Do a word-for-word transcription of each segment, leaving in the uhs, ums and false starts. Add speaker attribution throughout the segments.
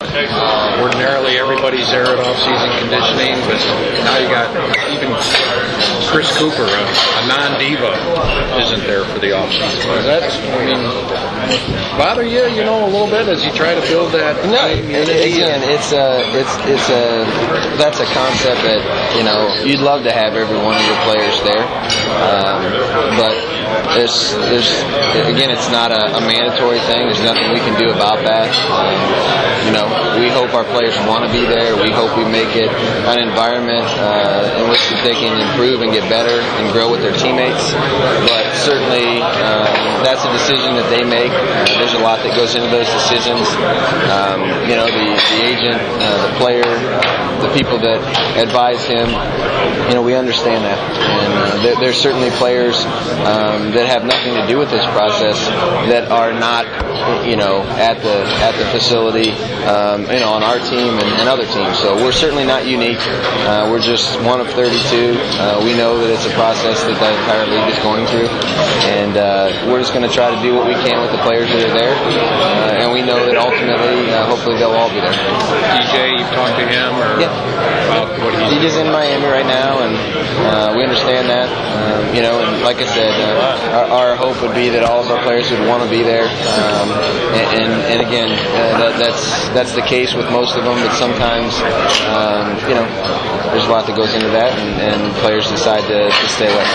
Speaker 1: Uh, ordinarily, everybody's there at off-season conditioning, but now you got even Chris Cooper, a, a non-diva, isn't there for the off-season. Does that, I mean, bother you, you know, a little bit as you try to build that?
Speaker 2: No, again, it's a, it's, it's a, that's a concept that, you know, you'd love to have every one of your players there, um, but there's, there's, again, it's not a, a mandatory thing. There's nothing we can do about that. Um, you know, we hope our players want to be there. We hope we make it an environment uh, in which they can improve and get better and grow with their teammates. But certainly, um, that's a decision that they make. Uh, there's a lot that goes into those decisions. Um, you know, the, the agent, uh, the player, uh, the people that advise him, you know, we understand that. And uh, there, there's certainly players um, that have nothing to do with this process that are not, you know, at the at the facility, um, you know, on our team and, and other teams. So we're certainly not unique. Uh, we're just one of thirty-two. Uh, we know that it's a process that the entire league is going through, and uh, we're just going to try to do what we can with the players that are there. Uh, and we know that ultimately, uh, hopefully, they'll all be there.
Speaker 1: D J, you've talked to him or
Speaker 2: yeah.
Speaker 1: about what he's
Speaker 2: D J's in Miami right now, and uh, we understand that. Um, you know, and like I said, uh, our, our hope would be that all of our players would want to be there. Um, and, and, and again, uh, that, that's that's the case with most of them, but sometimes, um, you know, there's a lot that goes into that, and, and players decide to, to stay away.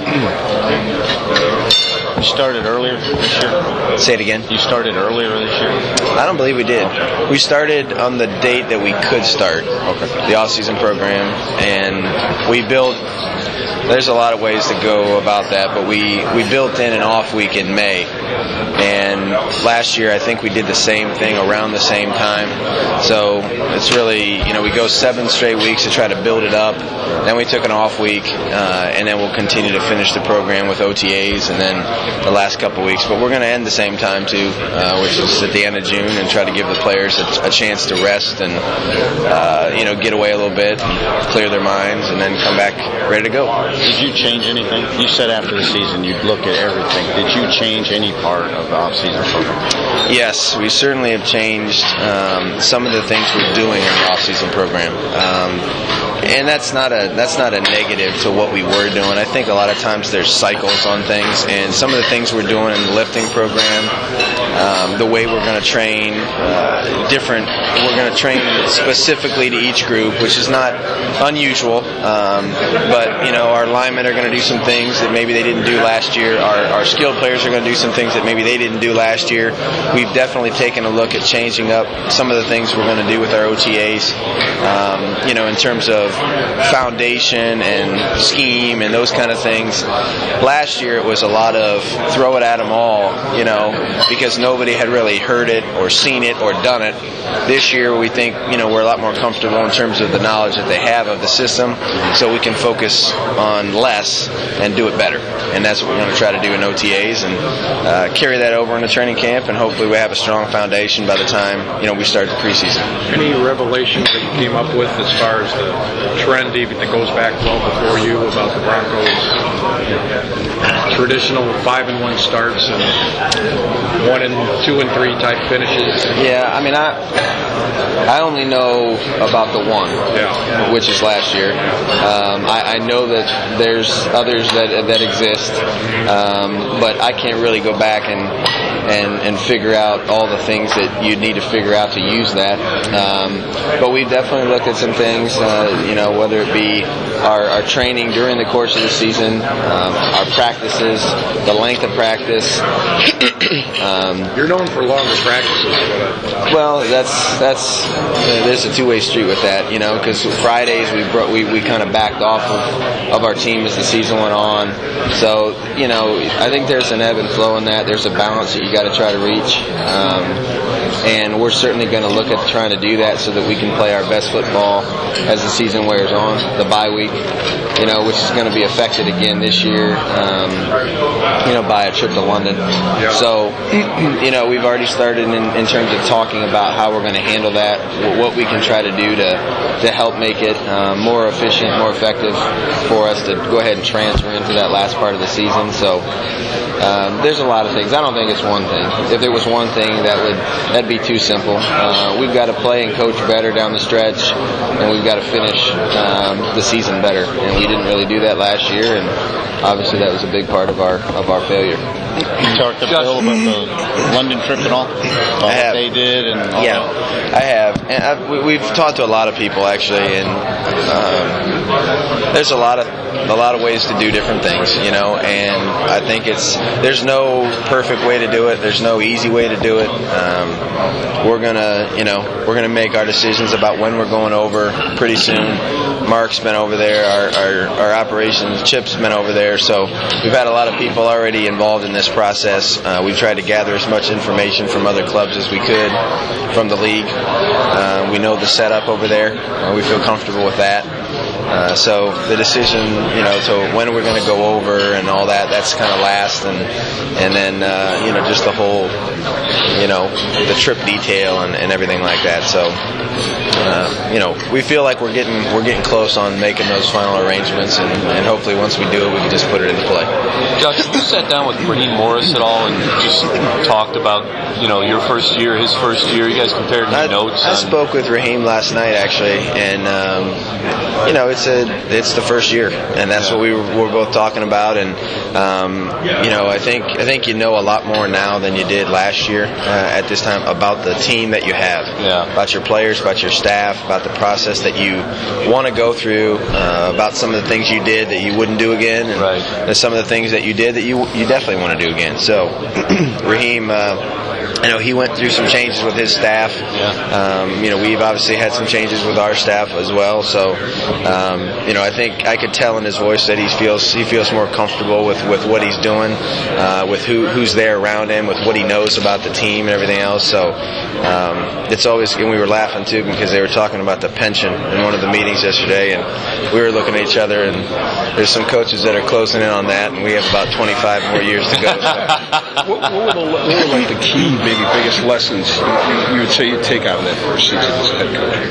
Speaker 3: You started earlier this year?
Speaker 2: Say it again.
Speaker 3: You started earlier this year?
Speaker 2: I don't believe we did. We started on the date that we could start, okay, the off-season program, and we built. There's a lot of ways to go about that, but we, we built in an off week in May. And last year, I think we did the same thing around the same time. So it's really, you know, we go seven straight weeks to try to build it up. Then we took an off week, uh, and then we'll continue to finish the program with O T As and then the last couple weeks. But we're going to end the same time, too, uh, which is at the end of June, and try to give the players a, a chance to rest and, uh, you know, get away a little bit, and clear their minds, and then come back ready to go.
Speaker 3: Did you change anything? You said after the season you'd look at everything. Did you change any part of the off-season program?
Speaker 2: Yes, we certainly have changed um, some of the things we're doing in the off-season program. Um, and that's not a that's not a negative to what we were doing. I think a lot of times there's cycles on things, and some of the things we're doing in the lifting program, um, the way we're going to train, uh, different. We're going to train specifically to each group, which is not unusual. Um, but you know, our linemen are going to do some things that maybe they didn't do last year. Our, our skilled players are going to do some things that maybe they didn't do last year. We've definitely taken a look at changing up some of the things we're going to do with our O T As. Um, you know, in terms of foundation and scheme and those kind of things. Last year it was a lot of throw it at them all, you know, because nobody had really heard it or seen it or done it. This year we think, you know, we're a lot more comfortable in terms of the knowledge that they have of the system, so we can focus on less and do it better. And that's what we're going to try to do in O T As, and uh, carry that over into training camp, and hopefully we have a strong foundation by the time, you know, we start the preseason.
Speaker 1: Any revelations that you came up with as far as the trend even that goes back well before you about the Broncos traditional five and one starts and one and two and three type finishes?
Speaker 2: Yeah, I mean, I I only know about the one,
Speaker 1: yeah.
Speaker 2: which is last year. Um, I, I know that there's others that that exist, um, but I can't really go back and. And, and figure out all the things that you need to figure out to use that. Um, but we've definitely looked at some things, uh, you know, whether it be our, our training during the course of the season, um, our practices, the length of practice.
Speaker 1: um, You're known for longer practices.
Speaker 2: Well, that's that's uh, there's a two-way street with that, you know, because Fridays we bro- we we kind of backed off of, of our team as the season went on. So, you know, I think there's an ebb and flow in that. There's a balance that you got to try to reach, um, and we're certainly going to look at trying to do that so that we can play our best football as the season wears on. The bye week, you know, which is going to be affected again this year, um, you know, by a trip to London.
Speaker 1: Yeah.
Speaker 2: So, you know, we've already started in, in terms of talking about how we're going to handle that, what we can try to do to to help make it uh, more efficient, more effective for us to go ahead and transfer into that last part of the season. So. Um, there's a lot of things. I don't think it's one thing. If there was one thing, that would that'd be be too simple. Uh, we've got to play and coach better down the stretch, and we've got to finish um, the season better. And we didn't really do that last year, and obviously that was a big part of our of our failure.
Speaker 3: You talked to Bill about the London trip and all? All
Speaker 2: I have.
Speaker 3: that they did? And all
Speaker 2: yeah,
Speaker 3: that.
Speaker 2: I have. And I've, we, we've talked to a lot of people, actually, and um, there's a lot of a lot of ways to do different things, you know, and I think it's there's no perfect way to do it. There's no easy way to do it. Um, we're gonna, you know, we're gonna make our decisions about when we're going over pretty soon. Mark's been over there, our, our, our operations, Chip's been over there, so we've had a lot of people already involved in this process. Uh, we've tried to gather as much information from other clubs as we could from the league. Uh, we know the setup over there. Uh, we feel comfortable with that. Uh, so the decision, you know, so when we're going to go over and all that, that's kind of last, and and then uh, you know, just the whole, you know, the trip detail and, and everything like that. So uh, you know, we feel like we're getting we're getting close on making those final arrangements, and, and hopefully once we do it, we can just put it into play.
Speaker 4: Josh, have you sat down with Raheem Morris at all and just talked about, you know, your first year, his first year? You guys compared
Speaker 2: I,
Speaker 4: notes?
Speaker 2: I
Speaker 4: on...
Speaker 2: spoke with Raheem last night, actually, and um, you know, it's a it's the first year, and that's what we were, were both talking about. And um, you know, I think I think you know a lot more now than you did last year uh, at this time about the team that you have,
Speaker 4: yeah.
Speaker 2: about your players, about your staff, about the process that you want to go through, uh, about some of the things you did that you wouldn't do again, and
Speaker 4: right.
Speaker 2: some of the things that you did that you you definitely want to do again. So Raheem. Uh, I know he went through some changes with his staff.
Speaker 4: Yeah.
Speaker 2: Um, you know, we've obviously had some changes with our staff as well. So, um, you know, I think I could tell in his voice that he feels he feels more comfortable with, with what he's doing, uh, with who who's there around him, with what he knows about the team and everything else. So, um, it's always, and we were laughing too because they were talking about the pension in one of the meetings yesterday, and we were looking at each other, and there's some coaches that are closing in on that, and we have about twenty-five more years to go. So.
Speaker 1: what, what, were the, what were like the key, maybe biggest lessons you, you would say you take out of that first season as head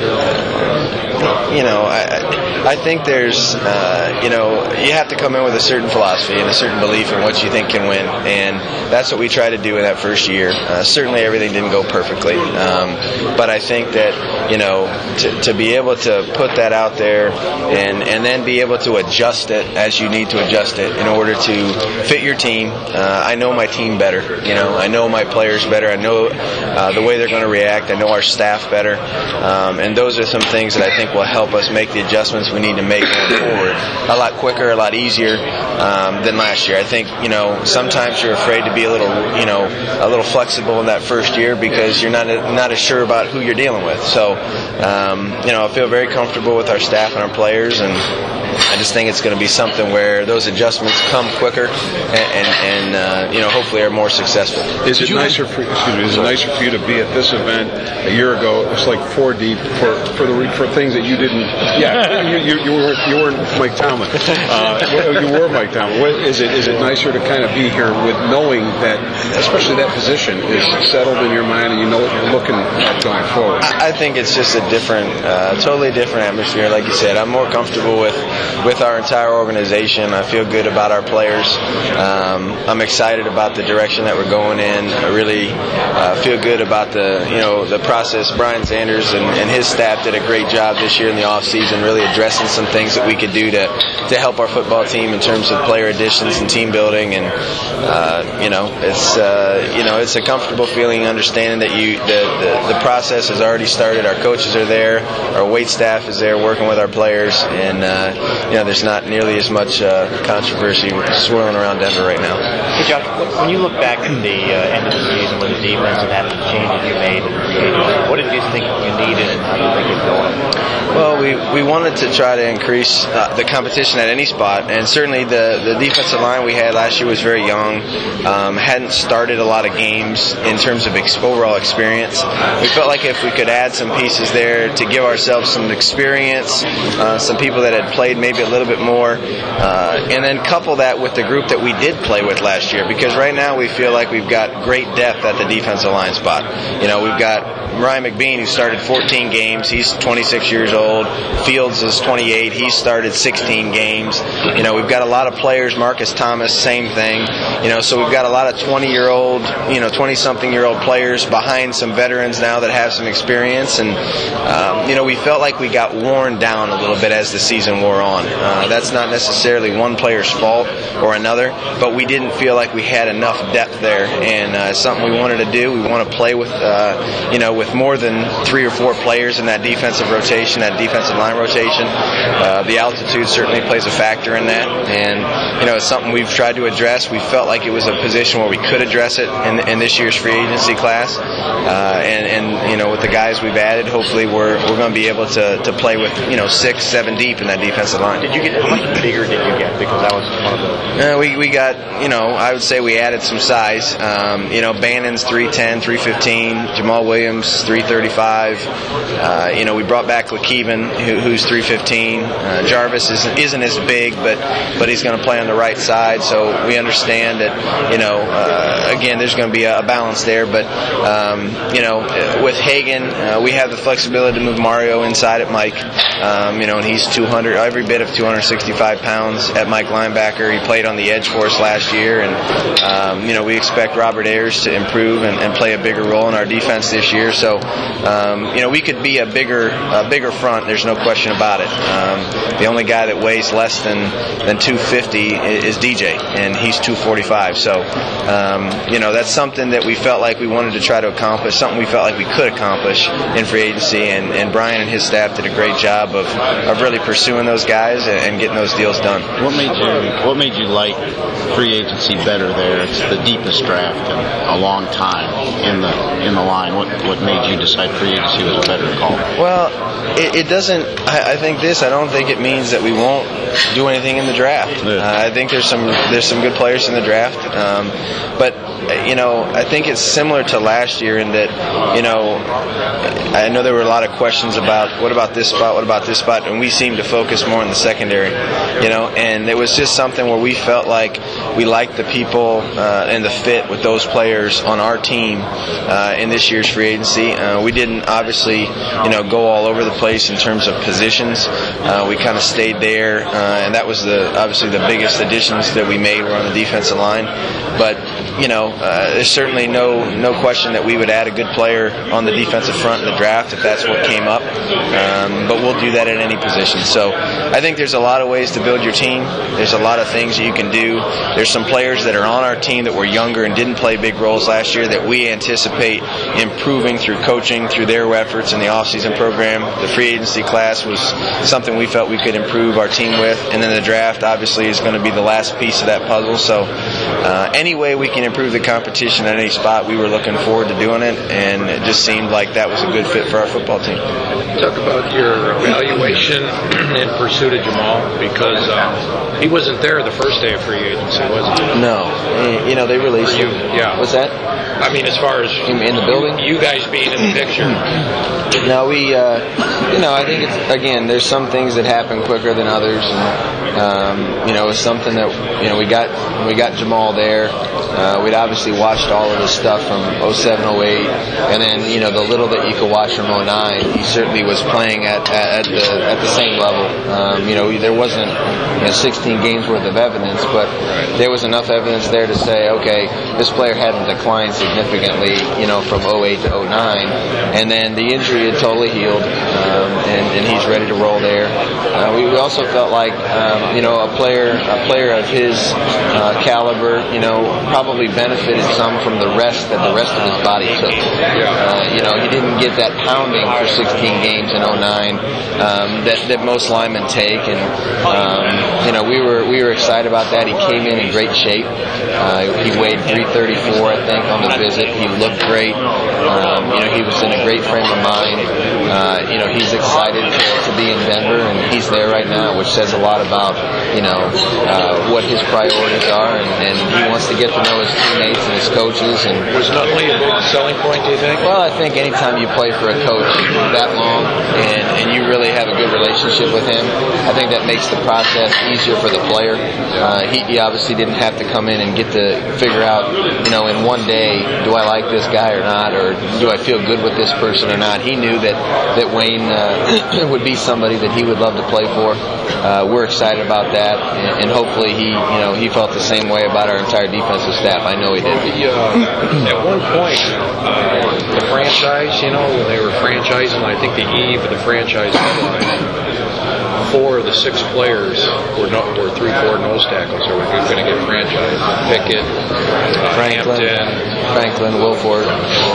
Speaker 1: coach?
Speaker 2: You know, I, I think there's, uh, you know, you have to come in with a certain philosophy and a certain belief in what you think can win, and that's what we tried to do in that first year. Uh, certainly everything didn't go perfectly, um, but I think that, you know, to, to be able to put that out there and, and then be able to adjust it as you need to adjust it in order to fit your team. Uh, I know my team better, you know, I know my players better, I know uh, the way they're going to react, I know our staff better, um, and those are some things that I think will help us make the adjustments we need to make going forward a lot quicker, a lot easier um, than last year. I think, you know, sometimes you're afraid to be a little, you know, a little flexible in that first year because you're not not as sure about who you're dealing with. So, um, you know, I feel very comfortable with our staff and our players, and I just think it's going to be something where those adjustments come quicker and, and, and uh, you know, hopefully are more successful.
Speaker 1: Is it nicer for excuse me? Is it nicer for you to be at this event a year ago? It was like four deep for for the for things that you didn't. Yeah, you, you, you weren't you weren't Mike Tomlin. Uh, you were Mike Tomlin. What, is it is it nicer to kind of be here with knowing that, especially that position is settled in your mind and you know what you're looking at going forward?
Speaker 2: I, I think it's just a different, uh, totally different atmosphere. Like you said, I'm more comfortable with. with our entire organization. I feel good about our players. Um, I'm excited about the direction that we're going in. I really uh, feel good about the, you know, the process. Brian Sanders and, and his staff did a great job this year in the off season, really addressing some things that we could do to to help our football team in terms of player additions and team building. And uh, you know, it's uh, you know, it's a comfortable feeling, understanding that you the, the the process has already started. Our coaches are there, our weight staff is there, working with our players, and uh, you know, there's not nearly as much uh, controversy swirling around Denver right now.
Speaker 5: Hey Josh, when you look back at the uh, end of the season with the defense and having the changes you made, what did you think you needed and how do you think it's going?
Speaker 2: Well, we, we wanted to try to increase uh, the competition at any spot, and certainly the, the defensive line we had last year was very young, um, hadn't started a lot of games in terms of ex- overall experience. We felt like if we could add some pieces there to give ourselves some experience, uh, some people that had played maybe a little bit more, uh, and then couple that with the group that we did play with last year, because right now we feel like we've got great depth at the defensive line spot. You know, we've got Ryan McBean, who started fourteen games. He's twenty-six years old. old. Fields is twenty-eight. He started sixteen games. You know, we've got a lot of players. Marcus Thomas, same thing. You know, so we've got a lot of twenty-year-old, you know, twenty-something-year-old players behind some veterans now that have some experience. And, um, you know, we felt like we got worn down a little bit as the season wore on. Uh, that's not necessarily one player's fault or another, but we didn't feel like we had enough depth there. And uh, it's something we wanted to do. We want to play with, uh, you know, with more than three or four players in that defensive rotation, that defensive line rotation. Uh, the altitude certainly plays a factor in that. And, you know, it's something we've tried to address. We felt like it was a position where we could address it in, in this year's free agency class. Uh, and, and, you know, with the guys we've added, hopefully we're we're going to be able to, to play with, you know, six, seven deep in that defensive line.
Speaker 5: Did you get, how much bigger did you get? Because that was one of the...
Speaker 2: Uh, we, we got, you know, I would say we added some size. Um, you know, Bannon's three ten, three fifteen, Jamal Williams, three thirty-five. Uh, you know, we brought back LaKeven, who, who's three fifteen. Uh, Jarvis isn't, isn't as big, but, but he's going to play on the right side, so we understand that, you know, uh, again, there's going to be a, a balance there. But, um, you know, with Hagan, uh, we have the flexibility to move Mario inside at Mike. Um, you know, and he's two hundred, every bit of two hundred sixty-five pounds at Mike linebacker. He played on the edge for us last year, and um, you know, we expect Robert Ayers to improve and, and play a bigger role in our defense this year. So, um, you know, we could be a bigger, a bigger front. There's no question about it. Um, the only guy that weighs less than than two fifty is D J, and he's two forty-five. So, um, you know, that's something that we felt like we wanted to try to accomplish, something we felt like we could accomplish in free agency, and, and Brian and his staff did a great job of, of really pursuing those guys and, and getting those deals done.
Speaker 3: What made you What made you like free agency better there? It's the deepest draft in a long time in the in the line. What what made you decide free agency was a better call?
Speaker 2: Well, it, it doesn't. I, I think this. I don't think it means that we won't do anything in the draft.
Speaker 3: Yeah.
Speaker 2: Uh, I think there's some there's some good players in the draft, um, but you know, I think it's similar to last year in that, you know, I know there were a lot of questions about what about this spot, what about this spot, and we seemed to focus more on the secondary, you know, and it was just something where we felt like we liked the people uh, and the fit with those players on our team uh, in this year's free agency. Uh, we didn't obviously, you know, go all over the place in terms of positions. Uh, we kind of stayed there, uh, and that was the obviously the biggest additions that we made were on the defensive line. But you know, uh, there's certainly no no question that we would add a good player on the defensive front in the draft if that's what came up. Um, but we'll do that at any position. So I think there's a lot of ways to build your team. There's a lot of things that you can do. There's some players that are on our team that were younger and didn't play big roles last year that we anticipate improving through coaching, through their efforts in the offseason program. The free agency class was something we felt we could improve our team with. And then the draft obviously is going to be the last piece of that puzzle. So uh, any way we can improve the competition at any spot, we were looking forward to doing it, and it just seemed like that was a good fit for our football team.
Speaker 1: Talk about your evaluation in pursuit of Jamal, because uh, he wasn't there the first day of free agency, was he?
Speaker 2: No. You know, they released
Speaker 1: You,
Speaker 2: him.
Speaker 1: yeah.
Speaker 2: What's that?
Speaker 1: I mean, as far as
Speaker 2: In, in the building?
Speaker 1: you guys being in the picture.
Speaker 2: No, we, uh, you know, I think it's, again, there's some things that happen quicker than others. And, um, you know, it's something that, you know, we got, we got Jamal there. Uh, we'd obviously watched all of his stuff from oh seven, oh eight, and then, you know, the little that you could watch from oh nine, he certainly was playing at, at, at the at the same level. Um, you know, there wasn't, you know, sixteen games worth of evidence, but there was enough evidence there to say, okay, this player hadn't declined significantly, you know, from oh eight to oh nine, and then the injury had totally healed, um, and, and he's ready to roll there. Uh, we, we also felt like, um, you know, a player a player of his uh, caliber, you know, probably benefited some from the rest that the rest of his body took. Uh, you know, he didn't get that pounding for sixteen games in oh nine um, that, that most linemen take, and um, you know, we were we were excited about that. He came in in great shape. Uh, he weighed three thirty-four, I think, on the visit. He looked great. Um, you know, he was in a great frame of mind. Uh, you know, he's excited to, to be in Denver, and he's there right now, which says a lot about, you know, uh, what his priorities are, and, and he wants to get to know his teammates and his coaches. And
Speaker 1: Was Nutley a big selling point, do you think?
Speaker 2: well, I think anytime you play for a coach that long and, and you really have a good relationship relationship with him. I think that makes the process easier for the player. Uh, he, he obviously didn't have to come in and get to figure out, you know, in one day, do I like this guy or not, or do I feel good with this person or not. He knew that, that Wayne uh, would be somebody that he would love to play for. Uh, we're excited about that, and, and hopefully he, you know, he felt the same way about our entire defensive staff. I know he did.
Speaker 1: The, uh, at one point, uh, the franchise, you know, when they were franchising, I think the eve of the franchise deadline, four of the six players were, no, were three, four nose tackles that were going to get franchised. Pickett, uh,
Speaker 2: Franklin,
Speaker 1: Hampton,
Speaker 2: Franklin, Wilford.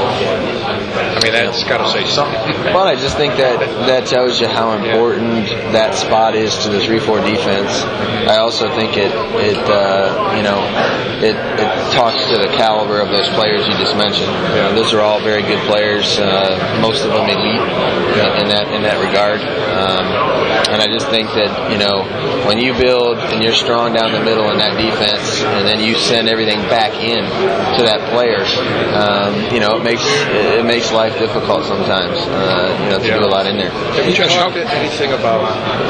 Speaker 1: I mean, that's got to say something.
Speaker 2: Well, I just think that that tells you how important that spot is to the three four defense. I also think it, it uh, you know, it, it talks to the caliber of those players you just mentioned. You know, those are all very good players, uh, most of them elite in that in that regard. Um, and I just think that, you know, when you build and you're strong down the middle in that defense, and then you send everything back in to that player, um, you know, it makes it makes life difficult sometimes. Uh, you know, to yeah. do a lot in there.
Speaker 1: Have you talked anything about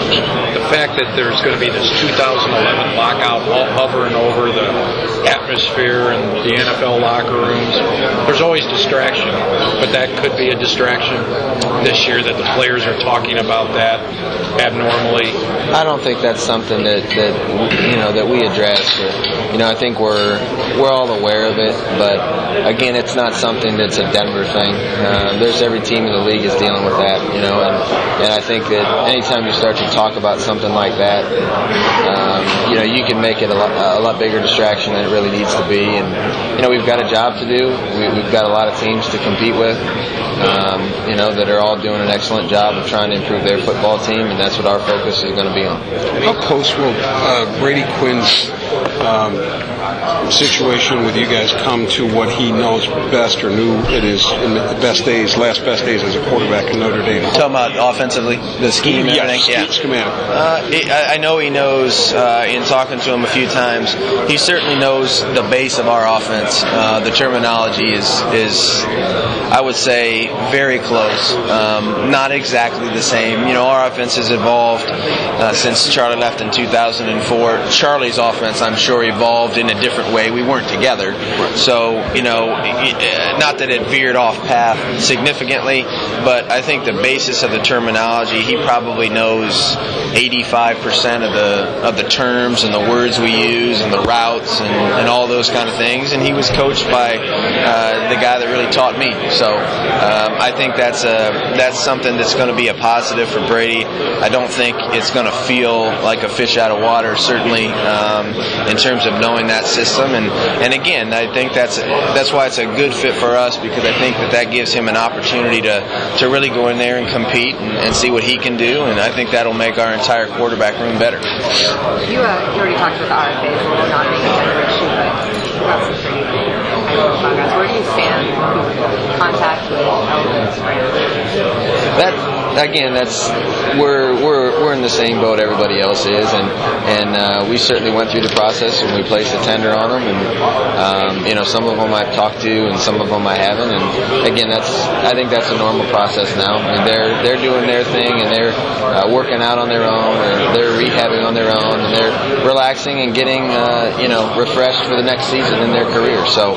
Speaker 1: the fact that there's going to be this two thousand eleven lockout hovering over the atmosphere and the N F L locker rooms? There's always distraction, but that could be a distraction this year that the players are talking about that abnormally.
Speaker 2: I don't think that's something that, that you know that we address. You know, I think we're we're all aware of it, but again, it's not something that's a Denver thing. Uh, there's every team in the league is dealing with that, you know, and, and I think that anytime you start to talk about something like that, um, you know, you can make it a lot, a lot bigger distraction than it really needs to be. And you know, we've got a job to do. We, we've got a lot of teams to compete with. Um, you know, that are all doing an excellent job of trying to improve their football team, and that's what our focus is going to be on.
Speaker 6: How close will uh, Brady Quinn's um, situation with you guys come to what he knows best or knew it is in the best days, last best days as a quarterback in Notre Dame?
Speaker 2: Talking about offensively, the scheme and
Speaker 6: yeah,
Speaker 2: everything?
Speaker 6: Yeah, schematic.
Speaker 2: Uh, I know he knows, uh, in talking to him a few times, he certainly knows the base of our offense. Uh, the terminology is, is, I would say, very close. Um, not exactly the same. You know, our offense has evolved uh, since Charlie left in two thousand four. Charlie's offense, I'm sure, evolved in a different way. We weren't together. So, you know, not that it veered off path significantly, but I think the basis of the terminology, he probably knows eighty-five percent of the of the terms and the words we use and the routes and, and all those kind of things. And he was coached by uh, the guy that really taught me. So um, I think that's a that's something that's going to be a positive for Brady. I don't think it's going to feel like a fish out of water, certainly, um, in terms of knowing that system. And, and again, I think that's that's why it's a good fit for us, because I think that that gives him an opportunity to, to really go in there and compete and, and see what he can do. And I think that'll make our entire quarterback room better.
Speaker 7: You, uh, you already talked about the R F As, not being a better issue, but about some pretty progress. Where do you stand in contact with Elvis Brand?
Speaker 2: That again, that's we're we're we're in the same boat everybody else is, and and uh, we certainly went through the process and we placed a tender on them, and um, you know, some of them I've talked to and some of them I haven't, and again, that's I think that's a normal process now. I mean, they're they're doing their thing and they're uh, working out on their own, or they're rehabbing on their own, and they're relaxing and getting uh, you know refreshed for the next season in their career. So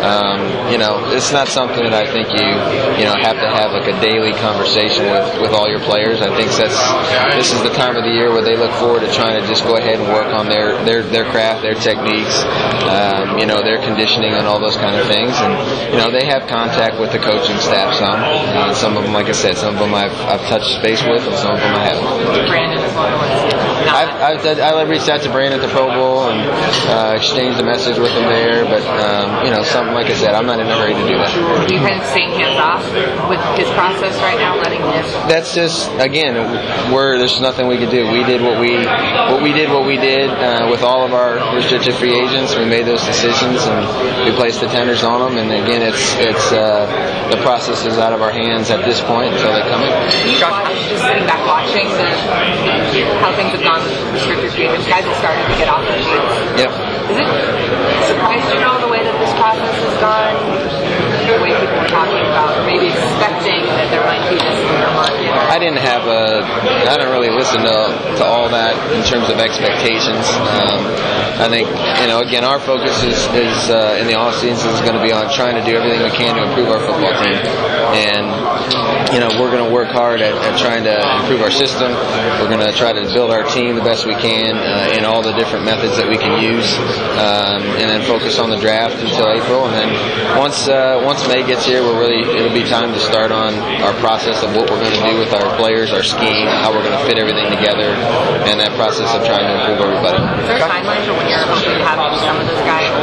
Speaker 2: um, you know, it's not something that I think you you know have to have like a daily conversation with. with all your players. I think that's this is the time of the year where they look forward to trying to just go ahead and work on their their, their craft, their techniques, um, you know, their conditioning and all those kind of things. And you know, they have contact with the coaching staff some. Uh, some of them, like I said, some of them I've I've touched base with, and some of them I haven't.
Speaker 7: Brandon as well.
Speaker 2: I've, I've, I've reached out to Brandon at the Pro Bowl and uh, exchanged a message with him there, but um, you know, something like I said, I'm not in a hurry to do that.
Speaker 7: Are you kind of staying hands off with his process right now, letting him?
Speaker 2: That's just again, we're there's nothing we could do. We did what we what we did what we did uh, with all of our restricted free agents. We made those decisions and we placed the tenders on them. And again, it's it's uh, the process is out of our hands at this point until they come in.
Speaker 7: Just sitting back watching the, how things have gone with restricted free agents, guys have started to get off their feet.
Speaker 2: Yep.
Speaker 7: Is it surprised you know the way that this process has gone? The way people are talking about, or maybe expecting that there might be this in their market?
Speaker 2: I didn't have a, I don't really listen to, to all that in terms of expectations. Um, I think, you know, again, our focus is, is uh, in the off season is going to be on trying to do everything we can to improve our football team. And, you know, we're going to work hard at, at trying to improve our system. We're going to try to build our team the best we can uh, in all the different methods that we can use, um, and then focus on the draft until April. And then once uh, once May gets here, we're really it'll be time to start on our process of what we're going to do with our players, our scheme, how we're going to fit everything together, and that process of trying to improve everybody.
Speaker 7: Is there a timeline for when you're hoping to have some of those guys?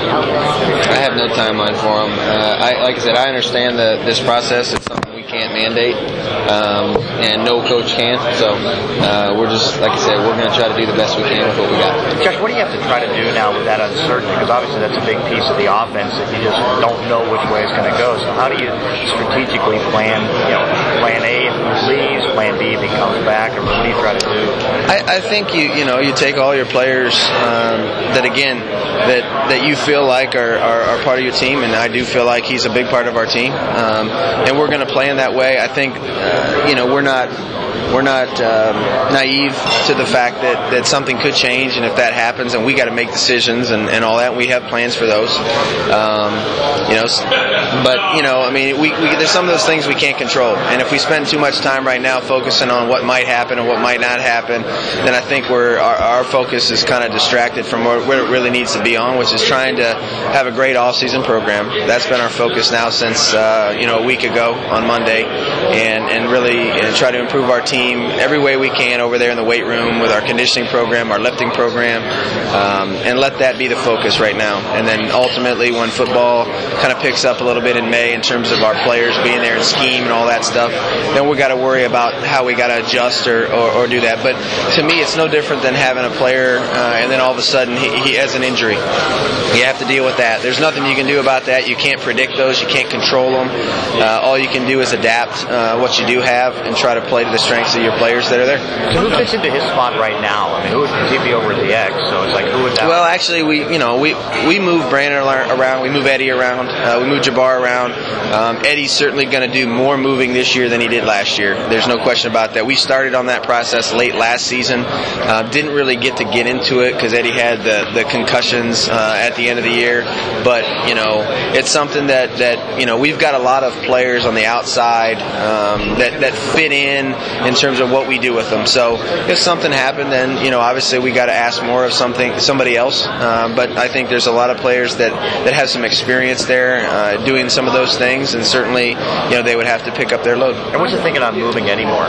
Speaker 2: I have no timeline for them. Uh, I, like I said, I understand the, this process. It's something we can't mandate, um, and no coach can. So uh, we're just, like I said, we're going to try to do the best we can with what we got.
Speaker 5: Josh, what do you have to try to do now with that uncertainty? Because obviously that's a big piece of the offense that you just don't know which way it's going to go. So how do you strategically plan, you know, plan A if he leaves, plan B if he comes back, or what do you try to do?
Speaker 2: I, I think you you know you take all your players um, that again that that you feel like are, are, are part of your team, and I do feel like he's a big part of our team, um, and we're going to play in that way. I think uh, you know we're not. We're not um, naive to the fact that, that something could change, and if that happens, and we got to make decisions and, and all that, we have plans for those. Um, you know, but you know, I mean, we, we there's some of those things we can't control, and if we spend too much time right now focusing on what might happen and what might not happen, then I think we're our, our focus is kind of distracted from where, where it really needs to be on, which is trying to have a great off-season program. That's been our focus now since uh, you know a week ago on Monday, and and really and try to improve our team every way we can over there in the weight room with our conditioning program, our lifting program, um, and let that be the focus right now. And then ultimately when football kind of picks up a little bit in May in terms of our players being there and scheme and all that stuff, then we got to worry about how we got to adjust or, or, or do that. But to me, it's no different than having a player uh, and then all of a sudden he, he has an injury. You have to deal with that. There's nothing you can do about that. You can't predict those. You can't control them. Uh, all you can do is adapt uh, what you do have and try to play to the strengths of your players that are there.
Speaker 5: So who fits into his spot right now? I mean, who would he be over at the X? So it's like, who would that?
Speaker 2: Well, actually, we you know we we move Brandon around, we move Eddie around, uh, we move Jabbar around. Um, Eddie's certainly going to do more moving this year than he did last year. There's no question about that. We started on that process late last season. Uh, didn't really get to get into it because Eddie had the the concussions uh, at the end of the year. But you know, it's something that that you know we've got a lot of players on the outside um, that that fit in in terms of what we do with them. So if something happened, then you know obviously we got to ask more of something somebody else. Uh, but I think there's a lot of players that, that have some experience there uh, doing some of those things, and certainly you know they would have to pick up their load.
Speaker 5: And what's the thinking on moving Eddie more?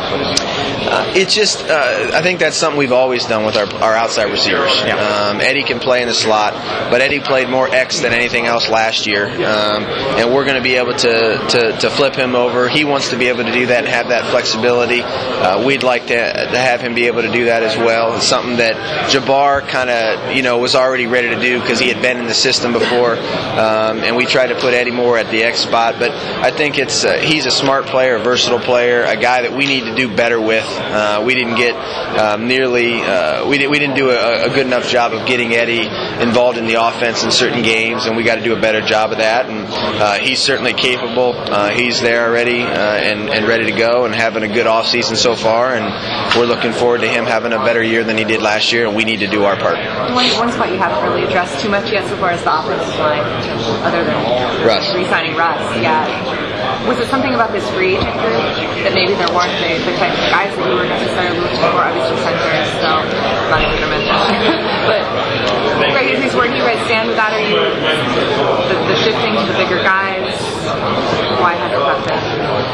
Speaker 2: Uh, it's just uh, I think that's something we've always done with our, our outside receivers.
Speaker 5: Yeah.
Speaker 2: Um, Eddie can play in the slot, but Eddie played more X than anything else last year, um, and we're going to be able to, to to flip him over. He wants to be able to do that and have that flexibility. Uh, we'd like to, to have him be able to do that as well. It's something that Jabbar kind of, you know, was already ready to do because he had been in the system before, um, and we tried to put Eddie more at the X spot. But I think it's uh, he's a smart player, a versatile player, a guy that we need to do better with. Uh, we didn't get um, nearly, uh, we, did, we didn't do a, a good enough job of getting Eddie involved in the offense in certain games, and we got to do a better job of that. And uh, he's certainly capable. Uh, he's there already uh, and, and ready to go and having a good offseason so far, and we're looking forward to him having a better year than he did last year, and we need to do our part.
Speaker 7: One, one spot you haven't really addressed too much yet so far is the offensive line, other than
Speaker 2: Russ.
Speaker 7: re-signing Russ. Yeah. Was it something about this free agent group that maybe there weren't the, the type of guys that you were necessarily looking for? Obviously centers, so I'm not even going to mention but right, is where do you guys stand with that? Are you the, the shifting to the bigger guys? Why has it happened?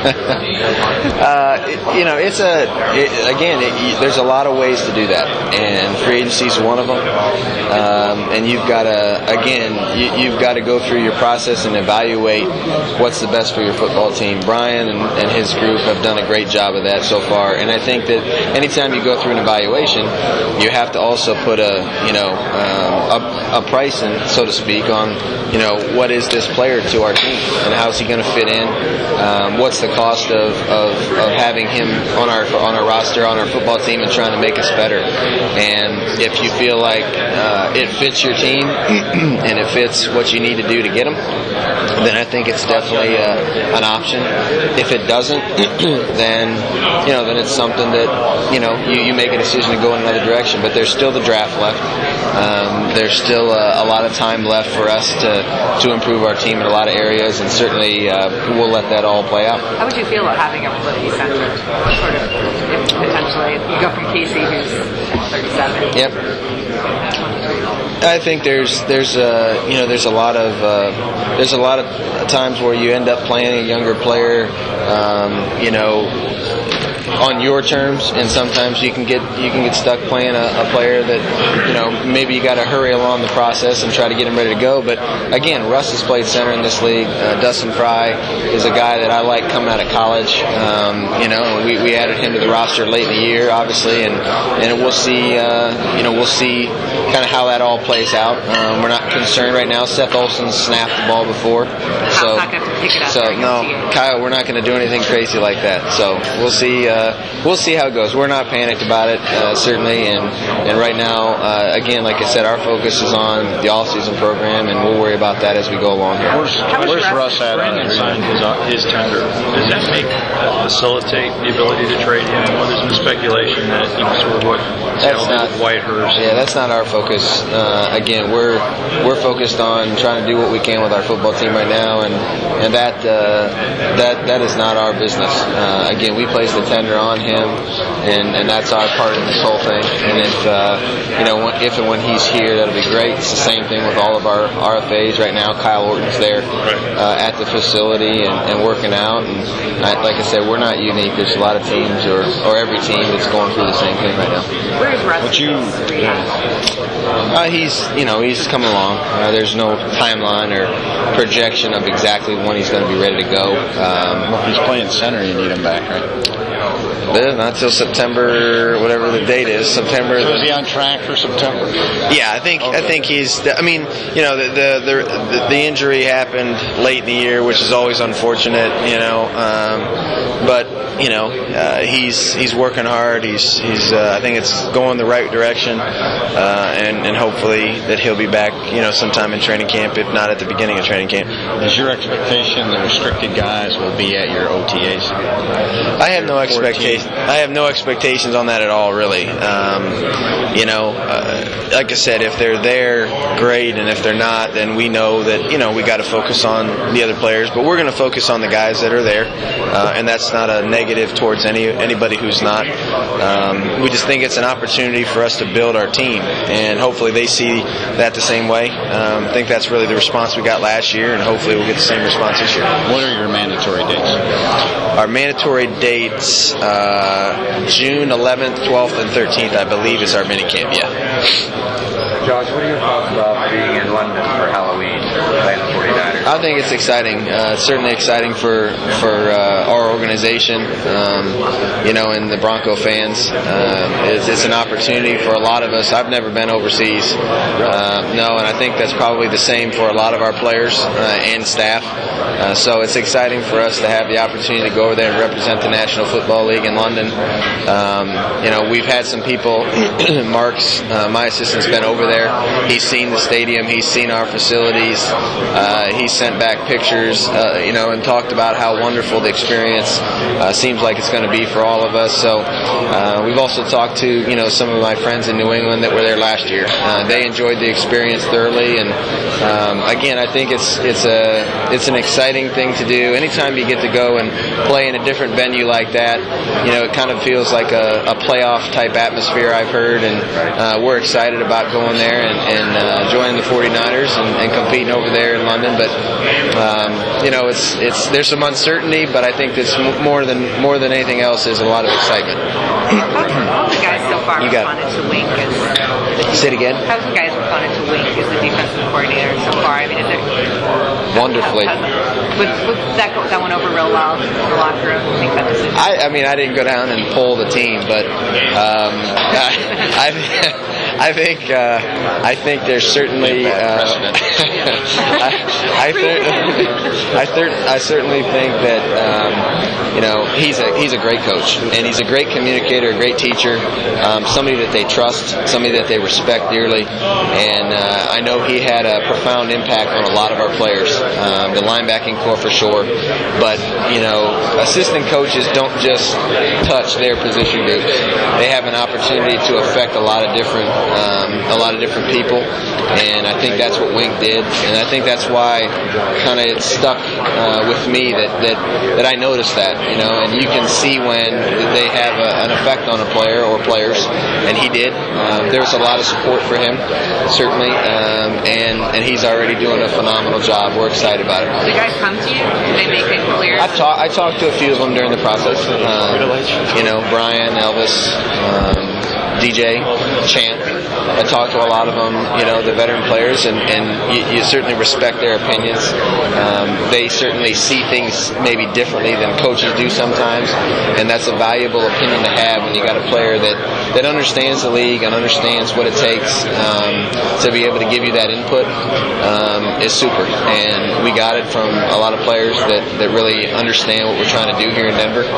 Speaker 2: uh, it, you know, it's a it, again. It, there's a lot of ways to do that, and free agency is one of them. Um, and you've got to again, you, you've got to go through your process and evaluate what's the best for your football team. Brian and, and his group have done a great job of that so far, and I think that anytime you go through an evaluation, you have to also put a you know um, a, a price in, so to speak, on you know what is this player to our team, and how's he going to fit in? Um, what's the cost of, of, of having him on our on our roster, on our football team, and trying to make us better? And if you feel like uh, it fits your team and it fits what you need to do to get them, then I think it's definitely uh, an option. If it doesn't, then you know, then it's something that you know you, you make a decision to go in another direction. But there's still the draft left. Um, there's still a, a lot of time left for us to to improve our team in a lot of areas, and certainly uh, we'll let that all play out.
Speaker 7: How would you feel about having a flippy center, sort of, if potentially you go from Casey, who's thirty-seven?
Speaker 2: Yep. I think there's there's uh, you know there's a lot of uh, there's a lot of times where you end up playing a younger player, um, you know, on your terms, and sometimes you can get you can get stuck playing a, a player that you know maybe you got to hurry along the process and try to get him ready to go. But again, Russ has played center in this league. Uh, Dustin Fry is a guy that I like coming out of college. Um, you know, we, we added him to the roster late in the year, obviously, and and we'll see. Uh, you know, we'll see kind of how that all plays out. Um, we're not concerned right now. Seth Olson snapped the ball before, so
Speaker 7: not going to pick it up
Speaker 2: so no, Kyle, we're not going to do anything crazy like that. So we'll see. Uh, we'll see how it goes. We're not panicked about it, uh, certainly, and and right now, uh, again, like I said, our focus is on the off-season program, and we'll worry about that as we go along here.
Speaker 3: Where's, where's Russ at?
Speaker 8: Brandon signed his, uh, his tender. Does that make facilitate the ability to trade him? Well, there's been speculation that you know, sort of what
Speaker 2: that's not
Speaker 8: Whitehurst.
Speaker 2: Yeah, that's not our focus. Uh, again, we're we're focused on trying to do what we can with our football team right now, and and that uh, that that is not our business. Uh, again, we placed the tender on him, and, and that's our part of this whole thing. And if uh, you know, if and when he's here, that'll be great. It's the same thing with all of our R F As right now. Kyle Orton's there uh, at the facility and, and working out. And I, like I said, we're not unique. There's a lot of teams, or, or every team that's going through the same thing right now.
Speaker 7: Where's Russ?
Speaker 3: But you,
Speaker 2: Uh, he's, you know, he's coming along. Uh, there's no timeline or projection of exactly when he's going to be ready to go. Um,
Speaker 3: well, if he's playing center, you need him back, right?
Speaker 2: Not till September, whatever the date is. September.
Speaker 3: So is he on track for September?
Speaker 2: Yeah, I think okay. I think he's. I mean, you know, the the, the the injury happened late in the year, which is always unfortunate. You know, um, but you know, uh, he's he's working hard. He's he's. Uh, I think it's going the right direction, uh, and and hopefully that he'll be back. You know, sometime in training camp, if not at the beginning of training camp.
Speaker 3: Is your expectation the restricted guys will be at your O T As?
Speaker 2: I have no expectation. I have no expectations on that at all, really. Um, you know, uh, like I said, if they're there, great, and if they're not, then we know that you know we got to focus on the other players. But we're going to focus on the guys that are there, uh, and that's not a negative towards any anybody who's not. Um, we just think it's an opportunity for us to build our team, and hopefully they see that the same way. Um, I think that's really the response we got last year, and hopefully we'll get the same response this year.
Speaker 3: What are your mandatory dates?
Speaker 2: Our mandatory dates. Uh, Uh, June eleventh, twelfth, and thirteenth, I believe, is our minicamp, yeah.
Speaker 9: Josh, what are your thoughts about being in London for Halloween, playing the forty-niners?
Speaker 2: I think it's exciting. Uh, it's certainly exciting for for uh, our organization, um, you know, and the Bronco fans. Uh, it's, it's an opportunity for a lot of us. I've never been overseas, uh, no, and I think that's probably the same for a lot of our players uh, and staff. Uh, so it's exciting for us to have the opportunity to go over there and represent the National Football League in London. Um, you know, we've had some people, Mark's, uh, my assistant's been over there. He's seen the stadium. He's seen our facilities. Uh, he sent back pictures, uh, you know, and talked about how wonderful the experience uh, seems like it's going to be for all of us. So uh, we've also talked to, you know, some of my friends in New England that were there last year. Uh, they enjoyed the experience thoroughly, and um, again, I think it's it's a it's an exciting thing to do. Anytime you get to go and play in a different venue like that, you know, it kind of feels like a, a playoff type atmosphere, I've heard, and uh, we're excited about going there and, and uh, joining the forty-niners and, and competing over there in London. But um, you know, it's it's there's some uncertainty, but I think that's more than more than anything else is a lot of excitement.
Speaker 7: How's the guys so far
Speaker 2: You got
Speaker 7: responded to Wink? As,
Speaker 2: Say it again.
Speaker 7: how's the guys responded to Wink as the defensive coordinator so far? I mean, is it
Speaker 2: Wonderfully.
Speaker 7: How, how's, would, would that go, that went over real well in the locker room? Make that decision?
Speaker 2: I, I mean, I didn't go down and pull the team, but um, I, I I think uh, I think there's certainly. Uh, I, I, th- I, th- I certainly think that um, you know he's a he's a great coach, and he's a great communicator, a great teacher, um, somebody that they trust, somebody that they respect dearly, and uh, I know he had a profound impact on a lot of our players, um, the linebacking core for sure. But you know, assistant coaches don't just touch their position groups; they have an opportunity to affect a lot of different um, a lot of different people, and I think that's what Wink did, and I think that's why kind of it stuck uh, with me that, that that I noticed that, you know, and you can see when they have a, an effect on a player or players, and he did. Um, there was a lot of support for him, certainly, um, and and he's already doing a phenomenal job. We're excited about it.
Speaker 7: Do you guys come to you? Do they make it clear?
Speaker 2: I've talked. I talked to a few of them during the process. Um, you know, Brian, Elvis. Um, D J, Champ. I talked to a lot of them, you know, the veteran players, and, and you, you certainly respect their opinions. Um, they certainly see things maybe differently than coaches do sometimes, and that's a valuable opinion to have when you got a player that, that understands the league and understands what it takes um, to be able to give you that input um, is super. And we got it from a lot of players that, that really understand what we're trying to do here in Denver.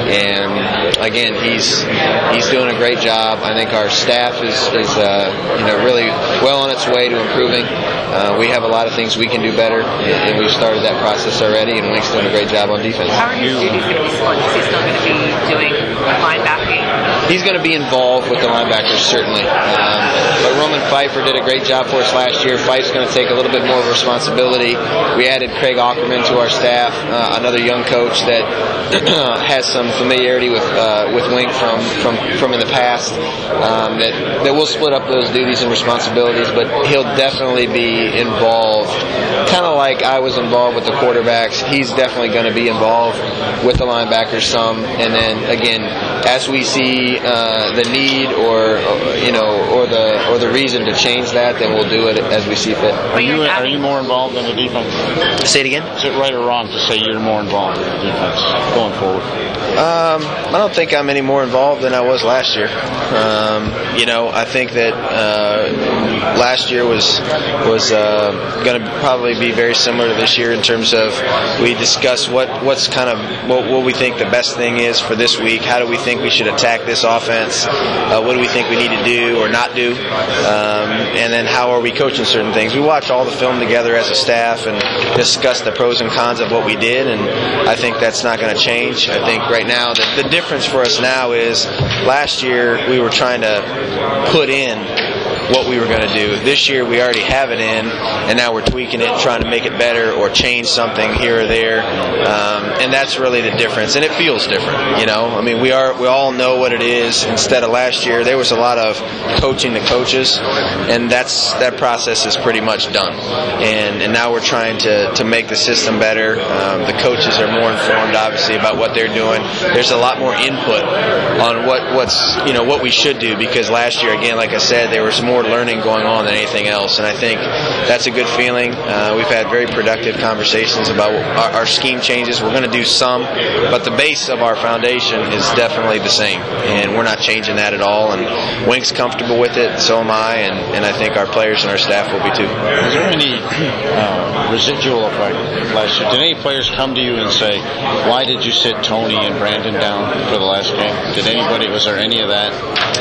Speaker 2: And again, he's he's doing a great job. I think our staff is, is uh, you know, really well on its way to improving. Uh, we have a lot of things we can do better, and we've started that process already, and Wink's doing a great job on defense.
Speaker 7: How are his duties going to be split? Is he still going to be doing linebacking?
Speaker 2: He's going to be involved with the linebackers, certainly. Um, but Roman Pfeiffer did a great job for us last year. Fife's going to take a little bit more of responsibility. We added Craig Ackerman to our staff, uh, another young coach that has some familiarity with uh, with Wink from, from, from in the past. Um, that, that will split up those duties and responsibilities, but he'll definitely be involved, kind of like I was involved with the quarterbacks. He's definitely going to be involved with the linebackers some, and then again, as we see uh, the need or, or you know or the or the reason to change that, then we'll do it as we see fit.
Speaker 3: Are you are you more involved in the defense?
Speaker 2: Say it again.
Speaker 3: Is it right or wrong to say you're more involved in the defense going forward?
Speaker 2: Um, I don't think I'm any more involved than I was last year. Um, you know, I think that uh, last year was was uh, going to probably be very similar to this year in terms of we discuss what what's kind of what, what we think the best thing is for this week. How do we think we should attack this offense? Uh, what do we think we need to do or not do? Um, and then how are we coaching certain things? We watch all the film together as a staff and discuss the pros and cons of what we did, and I think that's not going to change. I think right now the, the difference for us now is last year we were trying to put in what we were going to do. This year we already have it in, and now we're tweaking it, trying to make it better or change something here or there, um, and that's really the difference. And it feels different, you know. I mean, we are we all know what it is. Instead of last year, there was a lot of coaching the coaches, and that's that process is pretty much done. And and now we're trying to to make the system better. Um, the coaches are more informed, obviously, about what they're doing. There's a lot more input on what what's you know what we should do, because last year, again, like I said, there was more learning going on than anything else, and I think that's a good feeling. Uh, we've had very productive conversations about our, our scheme changes. We're going to do some, but the base of our foundation is definitely the same, and we're not changing that at all. And Wink's comfortable with it, so am I, and, and I think our players and our staff will be too.
Speaker 3: Is there any uh, residual effect last year? Did any players come to you and say, why did you sit Tony and Brandon down for the last game? Did anybody, was there any of that?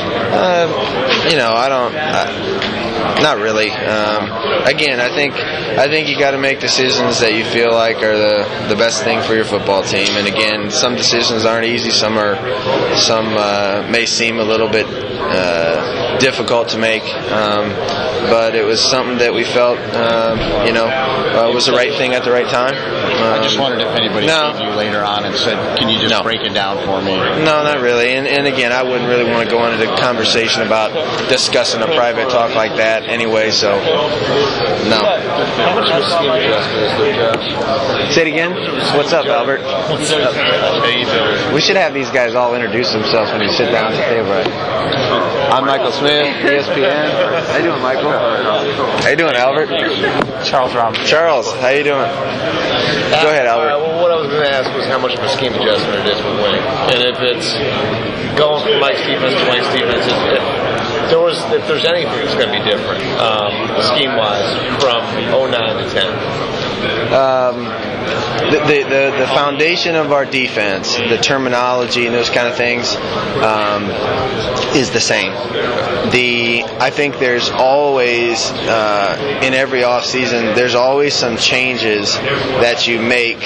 Speaker 2: Uh, you know, I don't. I, Not really. Um, again, I think I think you got to make decisions that you feel like are the, the best thing for your football team. And again, some decisions aren't easy. Some are some uh, may seem a little bit uh, difficult to make. Um, but it was something that we felt, um, you know, uh, was the right thing at the right time. Um,
Speaker 3: I just wondered if anybody
Speaker 2: no.
Speaker 3: came to you later on and said, "Can you just
Speaker 2: no.
Speaker 3: break it down for me?"
Speaker 2: No, not really. And, and again, I wouldn't really want to go into the conversation about discussing a private talk like that anyway. So, no.
Speaker 10: How much of a scheme adjustment is there, Josh?
Speaker 2: Say it again. What's up, Albert?
Speaker 10: What's up? How you doing?
Speaker 2: We should have these guys all introduce themselves when you sit down at the table. Right? I'm Michael Smith, E S P N. How you doing, Michael? How you doing, Albert?
Speaker 10: Charles Robinson.
Speaker 2: Charles, how you doing? Go ahead, Albert.
Speaker 10: Uh, well, what I was going to ask was how much of a scheme adjustment it is with Wink, and if it's going from Mike's defense to Mike's defense, if, if if there was, if there's anything that's going to be different, um, scheme-wise, from oh nine to ten.
Speaker 2: Um, the, the, the, the foundation of our defense, the terminology and those kind of things, um, is the same. The I think there's always, uh, in every off season, there's always some changes that you make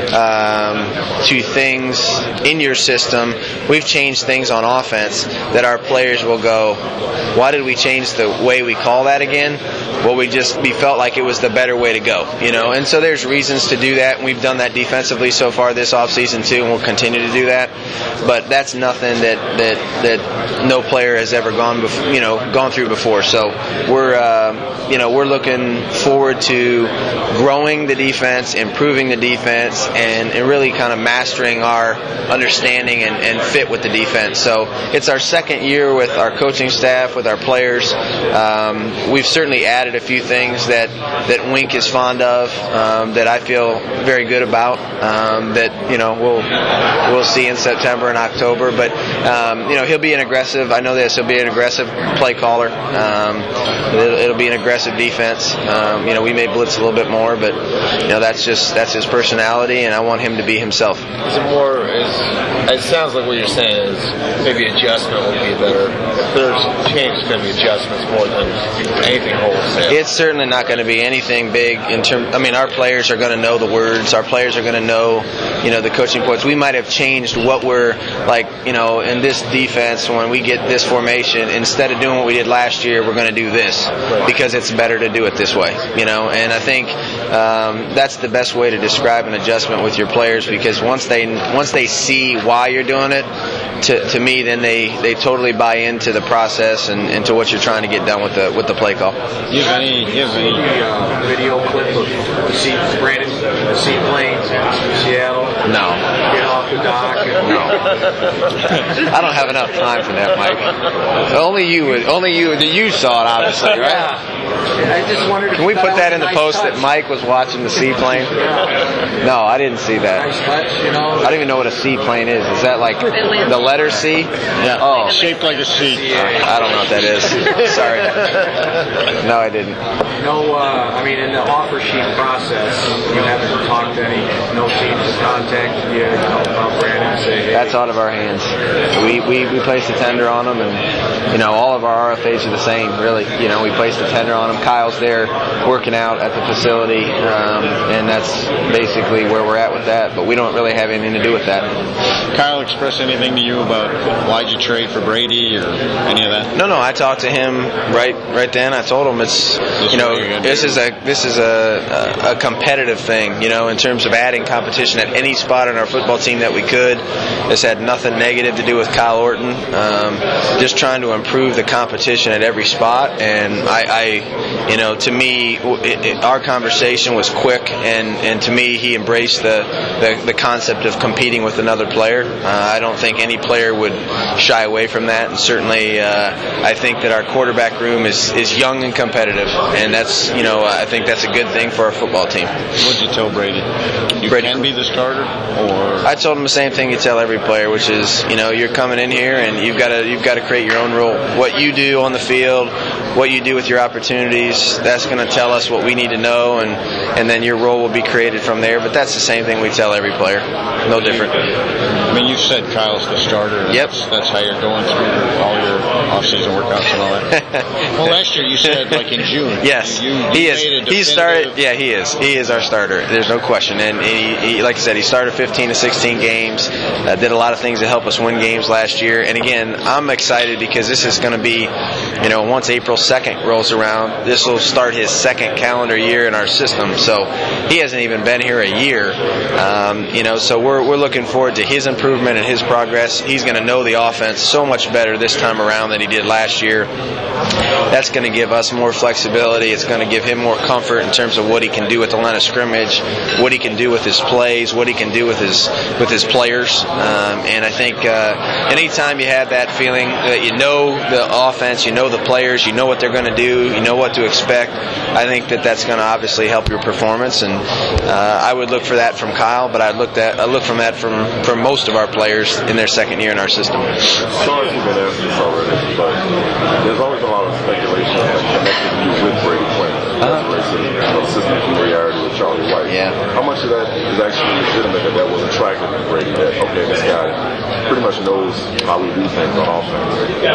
Speaker 2: um, to things in your system. We've changed things on offense that our players will go, why did we change the way we call that again? Well, we just we felt like it was the better way to go, you know. And so there's reasons to do that. And we've done that defensively so far this offseason too, and we'll continue to do that. But that's nothing that that, that no player has ever gone before, you know, gone through before. So we're uh, you know we're looking forward to growing the defense, improving the defense, and, and really kind of mastering our understanding and, and fit with the defense. So it's our second year with our coaching staff, with our players. Um, we've certainly added a few things that, that Wink is fond of, um, that I feel very good about, um, that, you know, we'll we'll see in September and October. But, um, you know, he'll be an aggressive, I know this, he'll be an aggressive play caller. Um, it'll, it'll be an aggressive defense. Um, you know, we may blitz a little bit more, but, you know, that's just, that's his personality, and I want him to be himself.
Speaker 10: Is it more, is, it sounds like what you're saying is maybe adjustment would be better. If there's change, it's going to be adjustments more than anything wholesale.
Speaker 2: It's certainly not going to be anything big in terms. I mean, our players are going to know the words. Our players are going to know, you know, the coaching points. We might have changed what we're like, you know, in this defense when we get this formation. Instead of doing what we did last year, we're going to do this because it's better to do it this way, you know. And I think um, that's the best way to describe an adjustment with your players, because once they once they see why you're doing it, to to me, then they, they totally buy into the process and into what you're trying to get done with the with the play call.
Speaker 3: You have any, you have any
Speaker 1: uh, video clip of the sea, Brandon, the seaplanes in Seattle?
Speaker 2: No.
Speaker 1: Get off the dock. And,
Speaker 2: no. I don't have enough time for that, Mike. Only you, would, only you, you saw it, obviously, right?
Speaker 1: Yeah. I just wondered.
Speaker 2: Can we put that in the post that Mike was watching the seaplane? No, I didn't see that.
Speaker 1: Nice touch, you know.
Speaker 2: I don't even know what a seaplane is. Is that like the letter C?
Speaker 3: Yeah.
Speaker 2: Oh,
Speaker 3: shaped like a C.
Speaker 2: I don't know what that is. Sorry. No, I didn't.
Speaker 1: No, uh, I mean, in the offer sheet process, you haven't talked to any, no teams to contact you about Brandon and say, hey.
Speaker 2: That's out of our hands. We, we we placed a tender on him, and you know all of our R F As are the same. Really, you know, we placed a tender on him. Kyle's there working out at the facility, um, and that's basically where we're at with that. But we don't really have anything to do with that.
Speaker 3: Kyle express anything to you about why'd you trade for Brady or any of that?
Speaker 2: No, no. I talked to him right right then. I told him it's
Speaker 3: this
Speaker 2: you know this
Speaker 3: do.
Speaker 2: is a this is a, a a competitive thing. You know, in terms of adding competition at any spot on our football team that we could. This had nothing negative to do with Kyle Orton. Um, just trying to improve the competition at every spot. And I, I you know, to me, it, it, our conversation was quick, and, and to me, he embraced the, the, the concept of competing with another player. Uh, I don't think any player would shy away from that, and certainly uh, I think that our quarterback room is, is young and competitive, and that's, you know, I think that's a good thing for our football team.
Speaker 3: What did you tell Brady? You
Speaker 2: Brady,
Speaker 3: can be the starter, or
Speaker 2: I told him the same thing you tell every player, which is, you know, you're coming in here and you've got to you've got to create your own role. What you do on the field, what you do with your opportunities, that's going to tell us what we need to know, and, and then your role will be created from there. But that's the same thing we tell every player. No different.
Speaker 3: I mean, you said Kyle's the starter.
Speaker 2: Yep.
Speaker 3: That's, that's how you're going through all your off-season workouts and all that. Well, last year you said like in June.
Speaker 2: Yes,
Speaker 3: you, you
Speaker 2: he is.
Speaker 3: Made a
Speaker 2: he started. Yeah, he is. He is our starter. There's no question. And he, he like I said, he started fifteen to sixteen games. Uh, did a lot of things to help us win games last year. And again, I'm excited because this is going to be, you know, once April second rolls around, this will start his second calendar year in our system. So he hasn't even been here a year. Um, you know, so we're we're looking forward to his improvement and his progress. He's going to know the offense so much better this time around than he did last year. That's going to give us more flexibility. It's going to give him more comfort in terms of what he can do at the line of scrimmage, what he can do with his plays, what he can do with his with his players. Um, and I think uh, anytime you have that feeling that you know the offense, you know the players, you know what they're going to do, you know what to expect, I think that that's going to obviously help your performance. And uh, I would look for that from Kyle, but I look that I look from that from from most of our players in their second year in our system.
Speaker 11: Sorry if you've been asking this already, but there's always been a lot of speculation that connected you with Brady Quinn uh-huh. versus you know, system familiarity with Charlie White.
Speaker 2: Yeah.
Speaker 11: How much of that is actually legitimate that that was attractive to Brady? That okay, this guy pretty much knows how we do things on offense.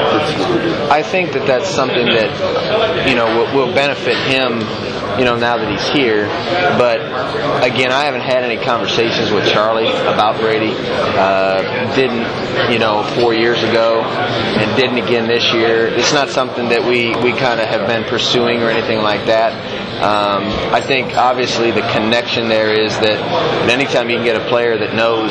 Speaker 2: I think that that's something that you know will, will benefit him. You know, now that he's here. But again, I haven't had any conversations with Charlie about Brady. Uh, didn't, you know, four years ago, and didn't again this year. It's not something that we, we kind of have been pursuing or anything like that. Um, I think obviously the connection there is that anytime you can get a player that knows,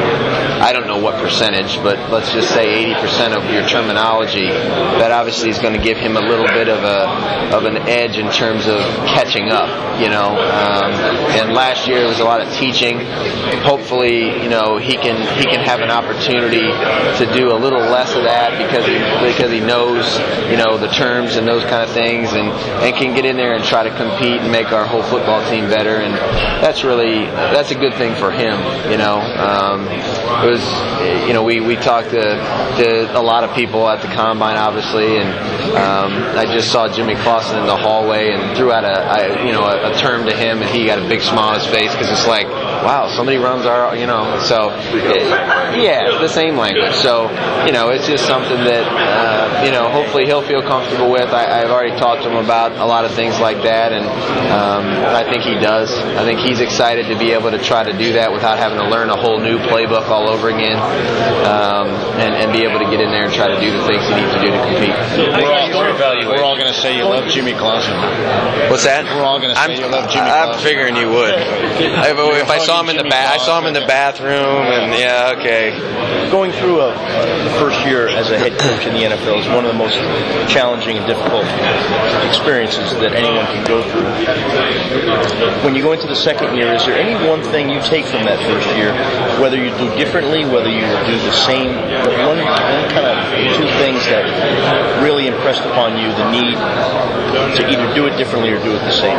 Speaker 2: I don't know what percentage, but let's just say eighty percent of your terminology, that obviously is going to give him a little bit of a of an edge in terms of catching up, you know. Um, and last year it was a lot of teaching. Hopefully, you know, he can he can have an opportunity to do a little less of that because he because he knows, you know, the terms and those kind of things, and, and can get in there and try to compete and make our whole football team better. And that's really that's a good thing for him, you know. Um, it was, you know, we, we talked to, to a lot of people at the combine, obviously, and um, I just saw Jimmy Clausen in the hallway and threw out a, a you know a, a term to him, and he got a big smile on his face because it's like, wow, somebody runs our, you know, so it, yeah, the same language. So you know, it's just something that uh, you know, hopefully he'll feel comfortable with. I, I've already talked to him about a lot of things like that, and um, I think he does. I think he's excited to be able to try to do that without having to learn a whole new playbook all over again, um, and, and be able to get in there and try to do the things he needs to do to compete.
Speaker 3: We're all, we're all going to say you love Jimmy Clausen.
Speaker 2: What's that?
Speaker 3: We're all going to say
Speaker 2: I'm,
Speaker 3: you love Jimmy
Speaker 2: I'm
Speaker 3: Clausen.
Speaker 2: figuring you would. I, if I saw him in the ba- I saw him in the bathroom, and yeah, okay.
Speaker 12: Going through a, the first year as a head coach in the N F L is one of the most challenging and difficult experiences that anyone can go through. When you go into the second year, is there any one thing you take from that first year, whether you do differently, whether you do the same, one, one kind of two things that really impressed upon you the need to either do it differently or do it the same?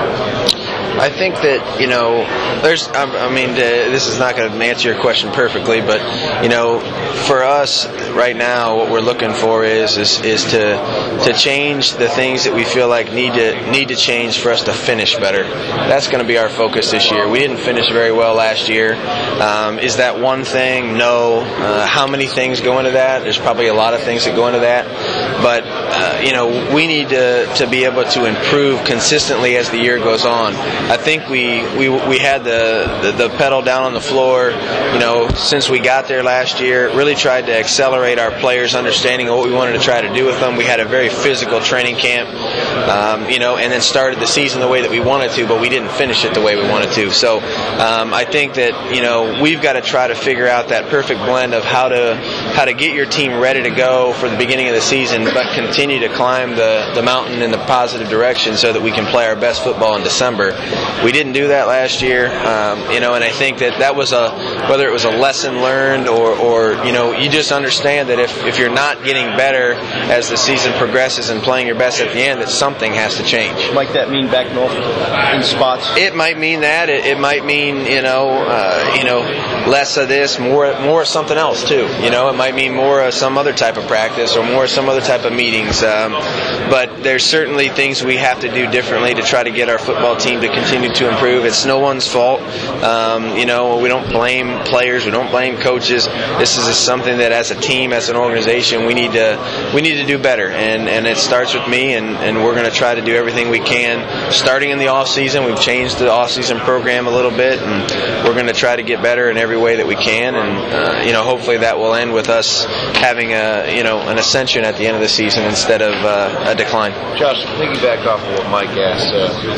Speaker 2: I think that, you know, there's, I mean, this is not going to answer your question perfectly, but, you know, for us right now, what we're looking for is is, is to to change the things that we feel like need to need to change for us to finish better. That's going to be our focus this year. We didn't finish very well last year. Um, is that one thing? No. Uh, how many things go into that? There's probably a lot of things that go into that. But, uh, you know, we need to, to be able to improve consistently as the year goes on. I think we we we had the, the, the pedal down on the floor, you know, since we got there last year. Really tried to accelerate our players' understanding of what we wanted to try to do with them. We had a very physical training camp, um, you know, and then started the season the way that we wanted to, but we didn't finish it the way we wanted to. So um, I think that, you know, we've got to try to figure out that perfect blend of how to how to get your team ready to go for the beginning of the season, but continue to climb the, the mountain in the positive direction so that we can play our best football in December. We didn't do that last year, um, you know, and I think that that was a, whether it was a lesson learned or, or you know, you just understand that if, if you're not getting better as the season progresses and playing your best at the end, that something has to change.
Speaker 12: Might that mean back north in spots?
Speaker 2: It might mean that. It, it might mean, you know, uh, you know, less of this, more more of something else too. You know, it might mean more of some other type of practice or more of some other type of meetings. Um, but there's certainly things we have to do differently to try to get our football team to continue to improve. It's no one's fault. Um, you know, we don't blame players. We don't blame coaches. This is something that as a team, as an organization, we need to we need to do better. And, and it starts with me, and, and we're going to try to do everything we can. Starting in the off season, we've changed the off season program a little bit, and we're going to try to get better in every way that we can. And uh, you know, hopefully that will end with us having a you know an ascension at the end of the season instead of uh, a decline.
Speaker 10: Josh, to piggyback off of what Mike asked,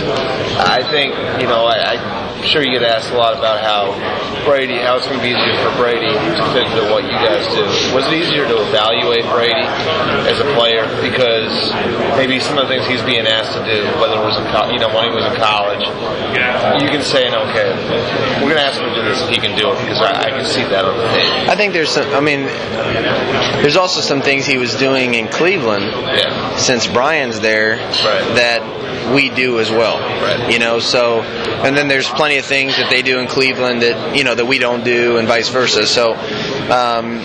Speaker 10: uh, I think you know I, I'm sure you get asked a lot about how Brady, how it's going to be easier for Brady to fit into what you guys do. Was it easier to evaluate Brady as a player because maybe some of the things he's being asked to do, whether it was in co- you know when he was in college, you can say, okay, we're going to ask him to do this if he can do it, because I, I can see that on the tape.
Speaker 2: I think there's some, I mean, there's also some things he was doing in Cleveland
Speaker 10: yeah.
Speaker 2: since Brian's there
Speaker 10: right.
Speaker 2: that we do as well.
Speaker 10: Right.
Speaker 2: You know, so, and then there's plenty plenty of things that they do in Cleveland that you know that we don't do, and vice versa. So um,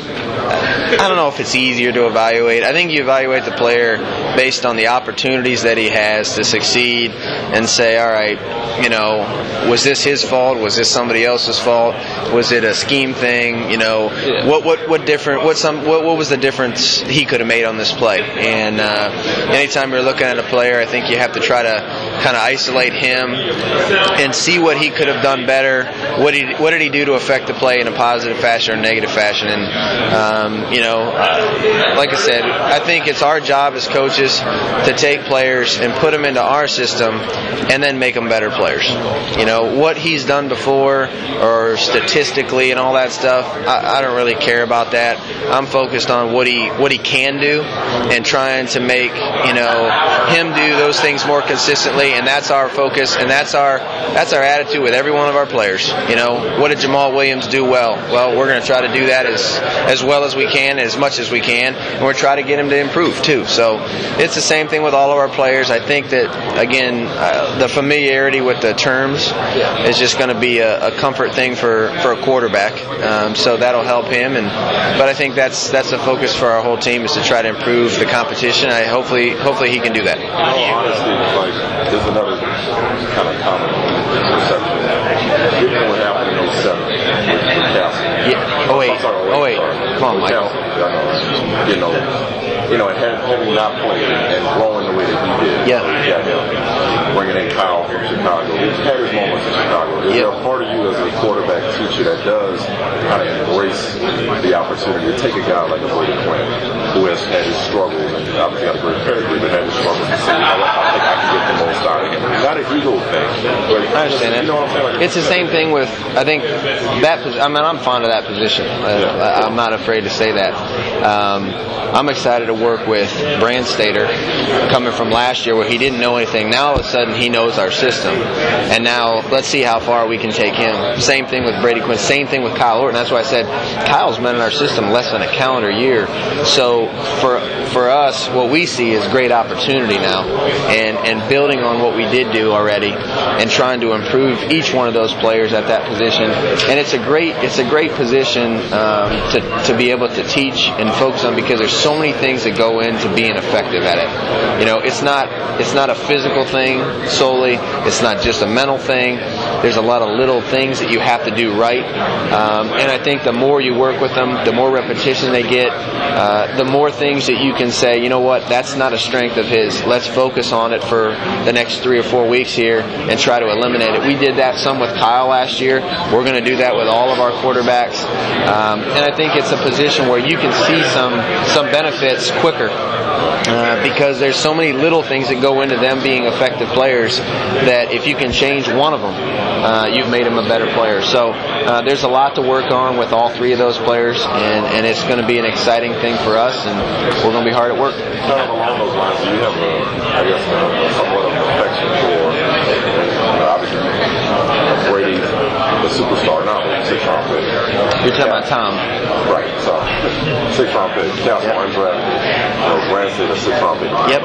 Speaker 2: I don't know if it's easier to evaluate. I think you evaluate the player based on the opportunities that he has to succeed, and say, all right, you know, was this his fault? Was this somebody else's fault? Was it a scheme thing? You know, yeah. what what what different? What some what, what was the difference he could have made on this play? And uh, anytime you're looking at a player, I think you have to try to kind of isolate him and see what he could have done better. What he what did he do to affect the play in a positive fashion or negative fashion? And um, you know, uh, like I said, I think it's our job as coaches to take players and put them into our system, and then make them better players. You know, what he's done before, or statistically and all that stuff, I, I don't really care about that. I'm focused on what he what he can do, and trying to make you know him do those things more consistently. And that's our focus, and that's our that's our attitude with every one of our players. You know, what did Jamal Williams do well? Well, we're going to try to do that as as well as we can, as much as we can, and we're trying to get him to improve too. So it's the same thing with all of our players. I think that again, uh, the familiarity with the terms is just going to be a, a comfort thing for, for a quarterback. Um, so that'll help him. And but I think that's that's the focus for our whole team, is to try to improve the competition. I hopefully hopefully he can do that.
Speaker 11: In all honesty, like there's another kind of common perception. Given what happened in oh seven with, with Castle.
Speaker 2: Yeah. Oh wait.
Speaker 11: Sorry,
Speaker 2: oh wait.
Speaker 11: Sorry.
Speaker 2: Come on,
Speaker 11: with
Speaker 2: Michael.
Speaker 11: Castle, you know, you know, and having not played and growing the way that he did.
Speaker 2: Yeah.
Speaker 11: Yeah. yeah. Bringing in Kyle from Chicago. He's had his moments in Chicago. Is
Speaker 2: yep.
Speaker 11: there a part of you as a quarterback teacher that does kind of embrace the opportunity to take a guy like a Brady Quinn, who has had his struggles and obviously got a great pedigree, but had his struggles, and say, you know what, I think I can get the most out of him. Not an ego thing. But
Speaker 2: I understand that.
Speaker 11: You know what I'm saying? Like,
Speaker 2: it's the same thing with, I think, that I mean, I'm fond of that position. Uh, yeah. I'm not afraid to say that. Um, I'm excited to work with Brand Stater, coming from last year where he didn't know anything. Now all of a sudden he knows our system, and now let's see how far we can take him. Same thing with Brady Quinn. Same thing with Kyle Orton. That's why I said Kyle's been in our system less than a calendar year. So for for us, what we see is great opportunity now, and and building on what we did do already, and trying to improve each one of those players at that position. And it's a great it's a great position um, to to be able to teach and focus on, because there's so many things that go into being effective at it. You know, it's not it's not a physical thing solely. It's not just a mental thing. There's a lot of little things that you have to do right. Um, and I think the more you work with them, the more repetition they get, uh, the more things that you can say, you know what, that's not a strength of his. Let's focus on it for the next three or four weeks here and try to eliminate it. We did that some with Kyle last year. We're going to do that with all of our quarterbacks. Um, and I think it's a position where you can see some some benefits quicker. Uh, because there's so many little things that go into them being effective players that if you can change one of them, uh, you've made them a better player. So uh, there's a lot to work on with all three of those players, and, and it's going to be an exciting thing for us, and we're going to be hard at work.
Speaker 11: Kind of along those lines, do you have, a, I guess, a, somewhat of an affection for, uh, obviously, Brady, the superstar, not the six-round pick.
Speaker 2: You're talking about Tom.
Speaker 11: Right, so six-round pick, Castle yep. undrafted. You know, Brand Stater, six-round pick.
Speaker 2: Yep.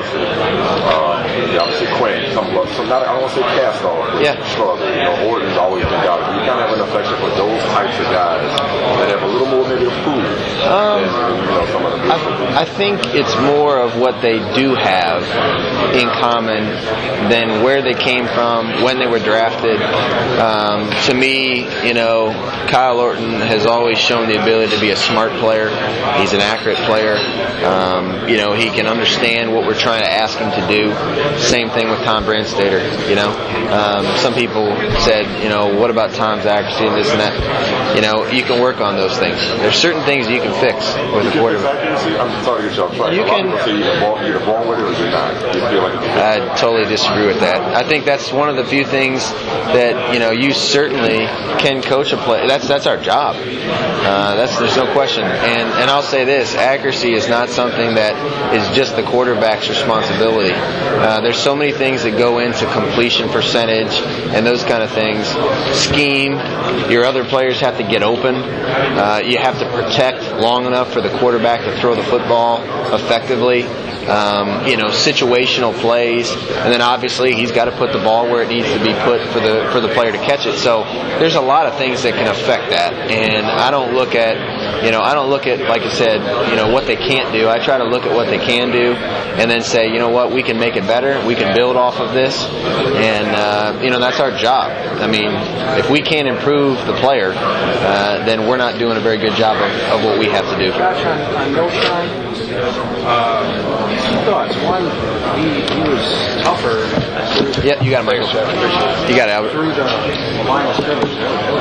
Speaker 11: Uh, obviously, Quinn, some, some not, I don't want to say cast off, but
Speaker 2: yeah.
Speaker 11: struggle. You know, Orton's always been down. You kind of have an affection for those types of guys that have a little more maybe to prove um, than, you know, some of the
Speaker 2: I, I think it's more of what they do have in common than where they came from, when they were drafted. Um, to me, you know, Kyle Orton has always shown the ability to be a smart player. He's an accurate player. Um, you know, he can understand what we're trying to ask him to do. Same thing with Tom Brand Stater, you know. Um, some people said, you know, what about Tom's accuracy and this and that? You know, you can work on those things. There's certain things you can fix with a quarterback.
Speaker 11: I'm sorry to get you off track.
Speaker 2: You can.
Speaker 11: You're born with it or you're not. You feel like
Speaker 2: I totally disagree with that. I think that's one of the few things that, you know, you certainly can coach a play. That's that's our job. Uh, that's there's no question. And and I'll say this: accuracy is not something that is just the quarterback's responsibility. Uh, there's so many things that go into completion percentage and those kind of things. Scheme. Your other players have to get open. Uh, you have to protect long enough for the quarterback to throw the football effectively. um, you know, situational plays, and then obviously he's got to put the ball where it needs to be put for the for the player to catch it. So there's a lot of things that can affect that, and I don't look at, you know, I don't look at, like I said, you know, what they can't do. I try to look at what they can do, and then say, you know what, we can make it better. We can build off of this, and uh, you know, that's our job. I mean, if we can't improve the player, uh, then we're not doing a very good job of, of what we have to do.
Speaker 6: Josh, on, on Knowshon, uh, two thoughts. One, he, he was tougher.
Speaker 2: Yeah, you got it, Michael. You got it, Albert.
Speaker 6: Through the line of scrimmage.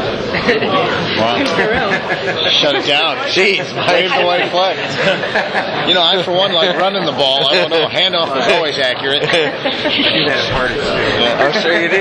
Speaker 3: Wow. Shut it down.
Speaker 2: Jeez,
Speaker 3: wave the white flag. You know, I for one like running the ball. I don't know. Handoff is always accurate.
Speaker 6: I do that at parties.
Speaker 3: Yeah.
Speaker 2: I'm sure you do.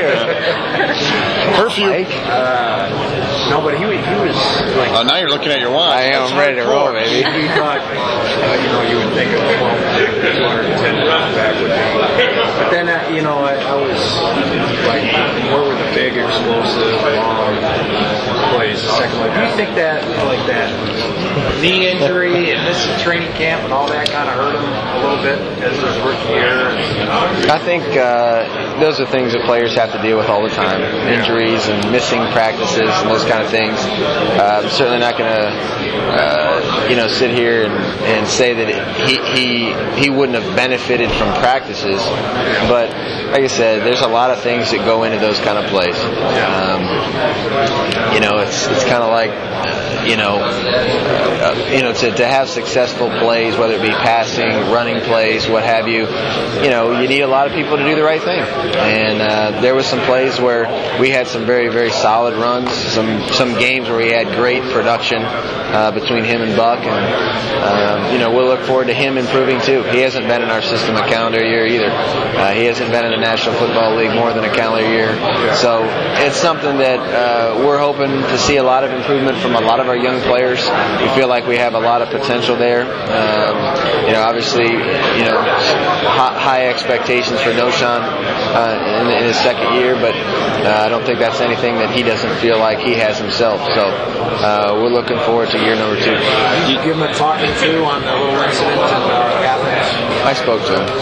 Speaker 3: Perfume.
Speaker 6: Uh, no, but he, he was like.
Speaker 3: Oh, now you're looking at your watch.
Speaker 2: I am. I'm ready to roll, baby.
Speaker 6: He thought, uh, you know, you would think of a two hundred ten pound back would be. But then, uh, you know, I, I was like, more with the big, explosive, long plays. The second one. Do you think that, like that knee injury and missing training camp and all that kind of hurt him a little bit as his rookie year?
Speaker 2: I think uh, those are things that players have to deal with all the time. Injuries and missing practices and those kind of things. Uh, I'm certainly not going to, uh, you know, sit here and, and say that it, he, he he wouldn't have benefited from practices. But like I said, there's a lot of things that go into those kind of plays. Um, you know, it's it's kind of like, you know, uh, you know, to, to have successful plays, whether it be passing, running plays, what have you, you know, you need a lot of people to do the right thing. And uh, there was some plays where we had some very, very solid runs, some some games where we had great production uh, between him and Buck, and um, you know, we'll look forward to him improving too. He hasn't been in our system a calendar year either. Uh, he hasn't been in the National Football League more than a calendar year. So it's something that uh, we're hoping to see a lot of improvement from a lot of our young players. We feel like we have a lot of potential there. Um, you know, obviously, you know, high, high expectations for Knowshon uh, in, in his second year, but uh, I don't think that's anything that he doesn't feel like he has himself. So uh, we're looking forward to year number two.
Speaker 6: Did you give him a talking to on the little incident in uh, Athens?
Speaker 2: I spoke to him.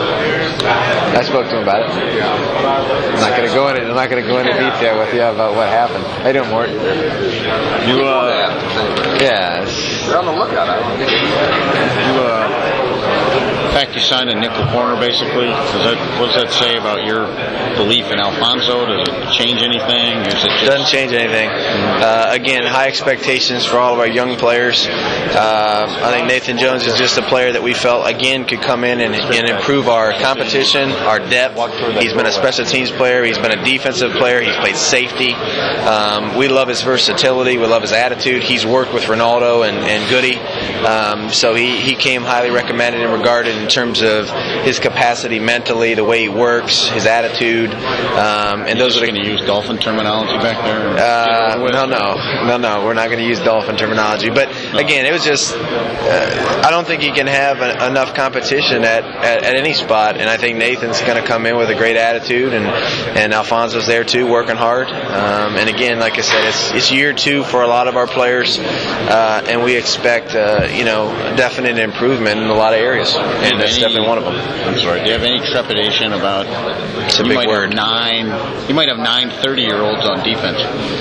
Speaker 2: I spoke to him about it. I'm not going to go into I'm not going to go into detail with you about what happened. How you doing, Mort?
Speaker 3: You uh,
Speaker 2: yeah.
Speaker 9: They're on the lookout.
Speaker 3: You uh. The fact you signed a nickel corner, basically, does that, what does that say about your belief in Alfonso? Does it change anything? Is it just...
Speaker 2: Doesn't change anything. Uh, again, high expectations for all of our young players. Uh, I think Nathan Jones is just a player that we felt, again, could come in and, and improve our competition, our depth. He's been a special teams player. He's been a defensive player. He's played safety. Um, we love his versatility. We love his attitude. He's worked with Ronaldo and, and Goody. Um, so he, he came highly recommended and regarded in terms of his capacity mentally, the way he works, his attitude, um, and
Speaker 3: You're
Speaker 2: those are
Speaker 3: going to use Dolphin terminology back there.
Speaker 2: Uh, no, no, no, no. We're not going to use Dolphin terminology. But again, it was just. Uh, I don't think you can have a, enough competition at, at, at any spot, and I think Nathan's going to come in with a great attitude, and and Alfonso's there too, working hard. Um, and again, like I said, it's it's year two for a lot of our players, uh, and we expect uh, you know definite improvement in a lot of areas. And that's
Speaker 3: any,
Speaker 2: definitely one of them.
Speaker 3: I'm sorry. Do you have any trepidation about?
Speaker 2: It's a
Speaker 3: you
Speaker 2: big
Speaker 3: might
Speaker 2: word.
Speaker 3: Have nine. You might have nine thirty-year-olds on defense.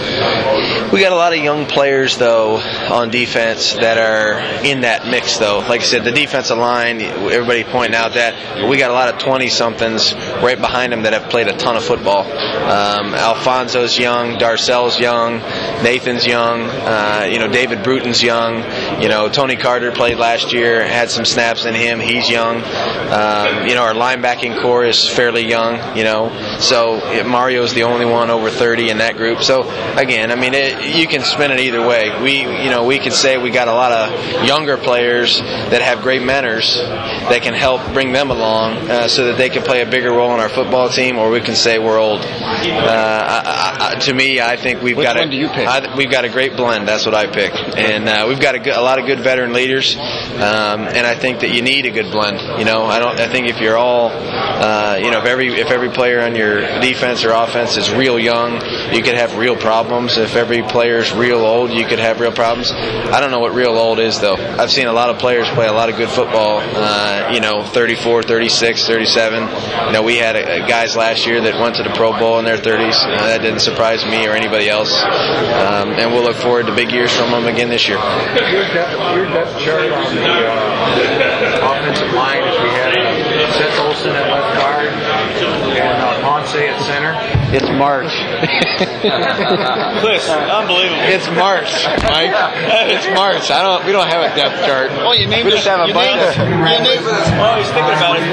Speaker 2: We got a lot of young players though on defense that are in that mix though. Like I said, the defensive line. Everybody pointing out that we got a lot of twenty-somethings right behind them that have played a ton of football. Um, Alfonso's young, Darcel's young, Nathan's young. Uh, you know, David Bruton's young. You know, Tony Carter played last year, had some snaps in him. He's young. Um, you know, our linebacking core is fairly young. You know, so it, Mario's the only one over thirty in that group. So again, I mean, it, you can spin it either way. We, you know, we could say we got a lot of younger players that have great mentors that can help bring them along uh, so that they can play a bigger role in our football team, or we can say we're old. Uh, I, I, to me, I think we've
Speaker 3: Which
Speaker 2: got
Speaker 3: one
Speaker 2: a,
Speaker 3: do you pick?
Speaker 2: I, we've got a great blend. That's what I pick, and uh, we've got a, good, a lot of good veteran leaders, um, and I think that you need a good blend. You know, I don't. I think if you're all, uh, you know, if every if every player on your defense or offense is real young you could have real problems. If every player's real old, you could have real problems. I don't know what real old is, though. I've seen a lot of players play a lot of good football, uh, you know, thirty-four, thirty-six, thirty-seven. You know, we had a, a guys last year that went to the Pro Bowl in their thirties. Uh, that didn't surprise me or anybody else. Um, and we'll look forward to big years from them again this year.
Speaker 1: Your depth, your depth chart on the uh, offensive line is we had uh, Seth Olsen at left guard and uh, Ponce at center.
Speaker 2: It's March.
Speaker 10: Chris, unbelievable.
Speaker 2: It's March, Mike. It's March. I don't. We don't have a depth chart.
Speaker 10: Oh, you named
Speaker 2: we just have a
Speaker 10: you
Speaker 2: bunch
Speaker 10: named,
Speaker 2: of.
Speaker 10: You named, oh, he's thinking about it.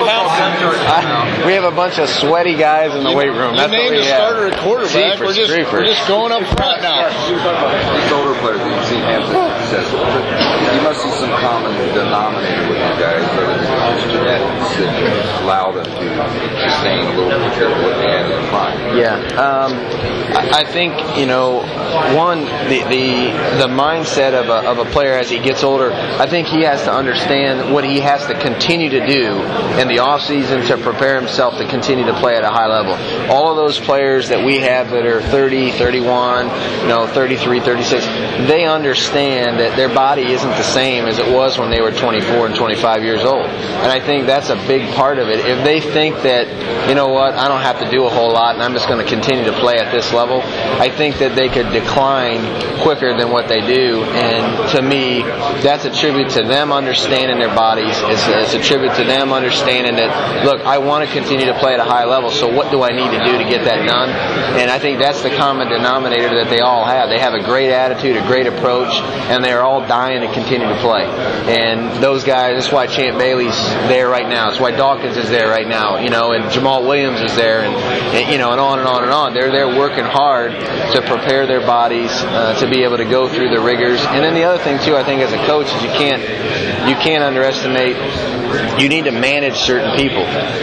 Speaker 2: I, we have a bunch of sweaty guys in the weight room.
Speaker 10: You
Speaker 2: That's
Speaker 10: named
Speaker 2: what we
Speaker 10: a
Speaker 2: have.
Speaker 10: starter at quarterback.
Speaker 2: Jeepers,
Speaker 10: we're just
Speaker 2: creepers.
Speaker 10: we're just going up front now.
Speaker 11: You talk about these older players that you've seen have successful. You must see some common denominator with you guys, whether it's genetics that allow them to sustain a little bit of what they had in the prime.
Speaker 2: Yeah, um, I, I think you know, one the the the mindset of a of a player as he gets older. I think he has to understand what he has to continue to do in the off season to prepare himself to continue to play at a high level. All of those players that we have that are thirty, thirty-one, you know, thirty-three, thirty-six, they understand that their body isn't the same as it was when they were twenty-four and twenty-five years old. And I think that's a big part of it. If they think that, you know what, I don't have to do a whole lot and I'm just going to continue to play at this level, I think that they could decline quicker than what they do. And to me, that's a tribute to them understanding their bodies. It's a, it's a tribute to them understanding that, look, I want to continue to play at a high level, so what do I need to do to get that done? And I think that's the common denominator that they all have. They have a great attitude, a great approach, and they're all dying to continue to play. And those guys, that's why Champ Bailey's there right now. That's why Dawkins is there right now, you know, and Jamal Williams is there, and, and you know, and on and on and on. They're there working hard to prepare their bodies uh, to be able to go through the rigors. And then the other thing too, I think, as a coach, is you can't you can't underestimate. You need to manage certain people.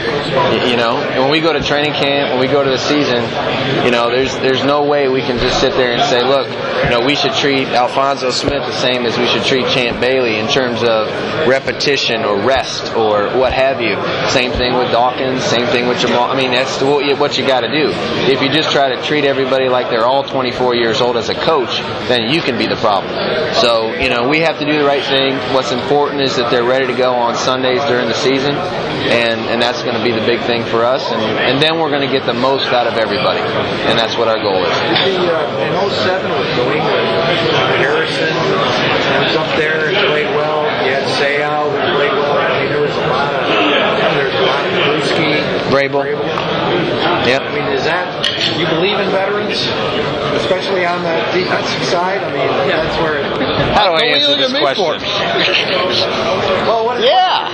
Speaker 2: You know, and when we go to training camp, when we go to the season, you know, there's there's no way we can just sit there and say, look, you know, we should treat Alphonso Smith the same as we should treat Champ Bailey in terms of repetition or rest or what have you. Same thing with Dawkins, same thing with Jamal. I mean, that's what you, what you got to do. If you just try to treat everybody like they're all twenty-four years old as a coach, then you can be the problem. So, you know, we have to do the right thing. What's important is that they're ready to go on Sundays during the season, and, and that's going to be the big thing for us, and, and then we're going to get the most out of everybody, and that's what our goal is.
Speaker 1: The, uh, in oh seven with New England, Harrison was up there and played well. You had Sayal who played well. I mean, there was a lot of there was a lot of Bruschi,
Speaker 2: Vrabel. Yep.
Speaker 1: I mean, is that, you believe in veterans, especially on the defensive side? I mean, that's where.
Speaker 2: How do I answer this question?
Speaker 1: Well, what
Speaker 10: yeah.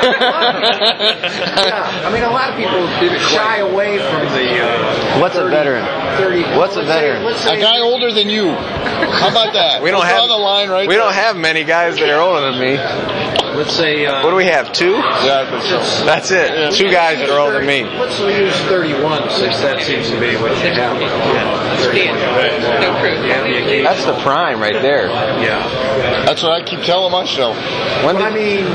Speaker 1: yeah. I mean, a lot of people shy away from the. Uh,
Speaker 2: What's
Speaker 1: thirty,
Speaker 2: a veteran?
Speaker 1: thirty,
Speaker 2: What's a
Speaker 1: let's
Speaker 2: veteran?
Speaker 1: Say, let's say
Speaker 10: A guy older than you. How about that?
Speaker 2: We don't
Speaker 10: Let's
Speaker 2: have
Speaker 10: draw the line right
Speaker 2: we
Speaker 10: there.
Speaker 2: don't have many guys that are older than me.
Speaker 1: Let's say. Uh,
Speaker 2: What do we have? Two?
Speaker 10: Yeah, I think so.
Speaker 2: That's it. Two guys that are older than me.
Speaker 1: Let's use thirty-one, since that seems to be what you have. thirty-one.
Speaker 2: That's the prime right there.
Speaker 1: Yeah.
Speaker 10: That's what I keep telling myself.
Speaker 2: When
Speaker 1: But I
Speaker 2: did,
Speaker 1: mean,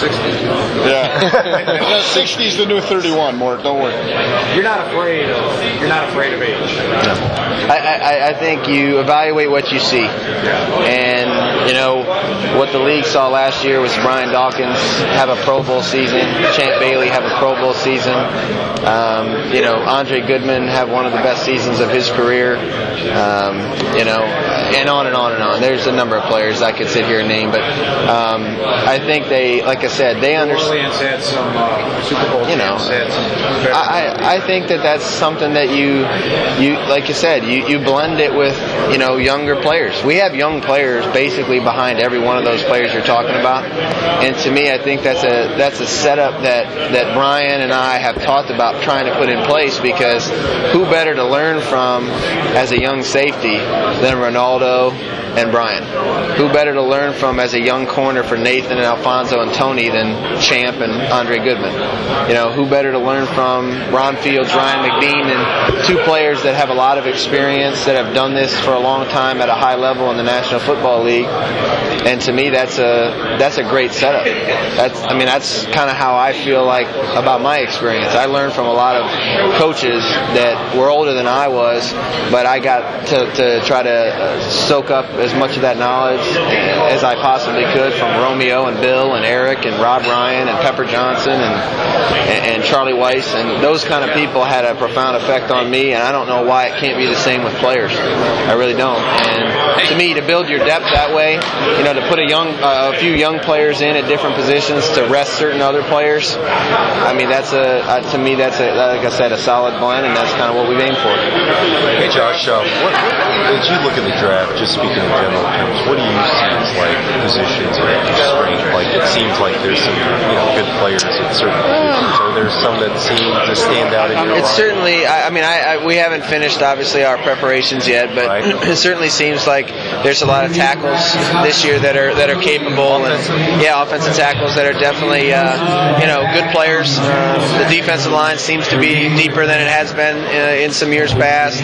Speaker 10: Yeah. yeah sixty's the new thirty-one, Mort. Don't worry.
Speaker 1: you're not afraid of you're not afraid of age.
Speaker 2: I, I, I think you evaluate what you see. And, you know, what the league saw last year was Brian Dawkins have a Pro Bowl season, Champ Bailey have a Pro Bowl season, um, you know, Andre Goodman have one of the best seasons of his career, um, you know, and on and on and on. There's a number of players I could sit here and name, but um, I think they, like I said, they understand.
Speaker 1: Orleans had some uh, Super Bowl
Speaker 2: You know,
Speaker 1: teams had some
Speaker 2: I, I think that that's something that you, you like you said, you, you blend it with, you know, younger players. We have young players basically behind every one of those players you're talking about. And to me, I think that's a that's a setup that, that Brian and I have talked about trying to put in place, because who better to learn from as a young safety than Ronaldo and Brian? Who better to learn from as a young corner for Nathan and Alfonso and Tony than Champ and Andre Goodman? You know, who better to learn from Ron Fields, Ryan McBean, and two players that have a lot of experience, that have done this for a long time at a high level in the National Football League. And to me, that's a that's a great setup. setup. That's, I mean, that's kind of how I feel like about my experience. I learned from a lot of coaches that were older than I was, but I got to, to try to soak up as much of that knowledge as I possibly could from Romeo and Bill and Eric and Rob Ryan and Pepper Johnson and, and, and Charlie Weiss, and those kind of people had a profound effect on me, and I don't know why it can't be the same with players. I really don't. And to me, to build your depth that way, you know, to put a young, uh, a few young players in at different positions to rest certain other players, I mean, that's a, uh, to me, that's a, like I said, a solid blend, and that's kind of what we've aimed for.
Speaker 13: Hey Josh, uh, what, what, as you look at the draft, just speaking in general terms, what do you see as like positions or strength? Like it seems like there's some, you know, good players at certain positions. Are there some that seem to stand out in your
Speaker 2: It's
Speaker 13: line?
Speaker 2: certainly, I, I mean, I, I, we haven't finished obviously our preparations yet, but right. It certainly seems like there's a lot of tackles this year that are that are capable, and yeah, offensive tackles that are definitely uh, you know, good players. Uh, the defensive line seems to be deeper than it has been uh, in some years past.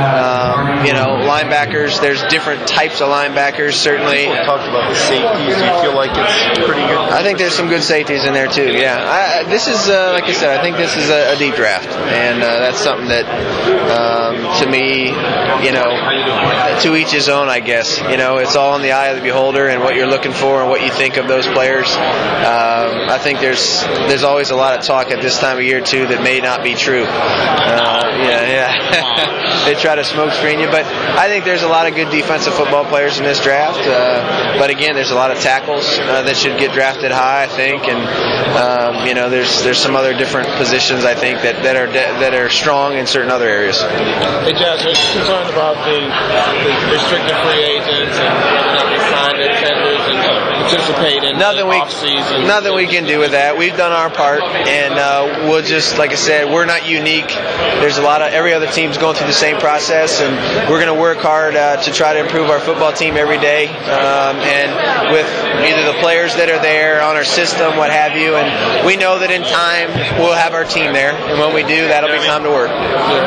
Speaker 2: Um, you know, linebackers, there's different types of linebackers. Certainly,
Speaker 13: we talked about the safeties. Do you feel like it's pretty good?
Speaker 2: I think there's some good safeties in there too. Yeah, I, this is uh, like I said, I think this is a, a deep draft, and uh, that's something that um, to me, you know, to each his own, I guess. You know, it's all in the eye of the beholder and what you're looking for and what you think of those players. Um, I think there's there's always a lot of talk at this time of year too that may not be true. Uh, yeah, yeah. They try to smoke screen you, but I think there's a lot of good defensive football players in this draft. Uh, but again, there's a lot of tackles uh, that should get drafted high, I think, and um, you know, there's there's some other different positions I think that that are de- that are strong in certain other areas.
Speaker 10: Hey Josh, are you concerned about the, the restricted free agents and whether or not they sign their tenders and participate in
Speaker 2: nothing
Speaker 10: the
Speaker 2: we,
Speaker 10: off-season?
Speaker 2: Nothing we can do with that. We've done our part, and uh, we'll just, like I said, we're not unique. There's a lot of, every other team's going through the same process, and we're going to work hard uh, to try to improve our football team every day, um, and with either the players that are there on our system, what have you, and we know that in time we'll have our team there, and when we do, that'll be time to work.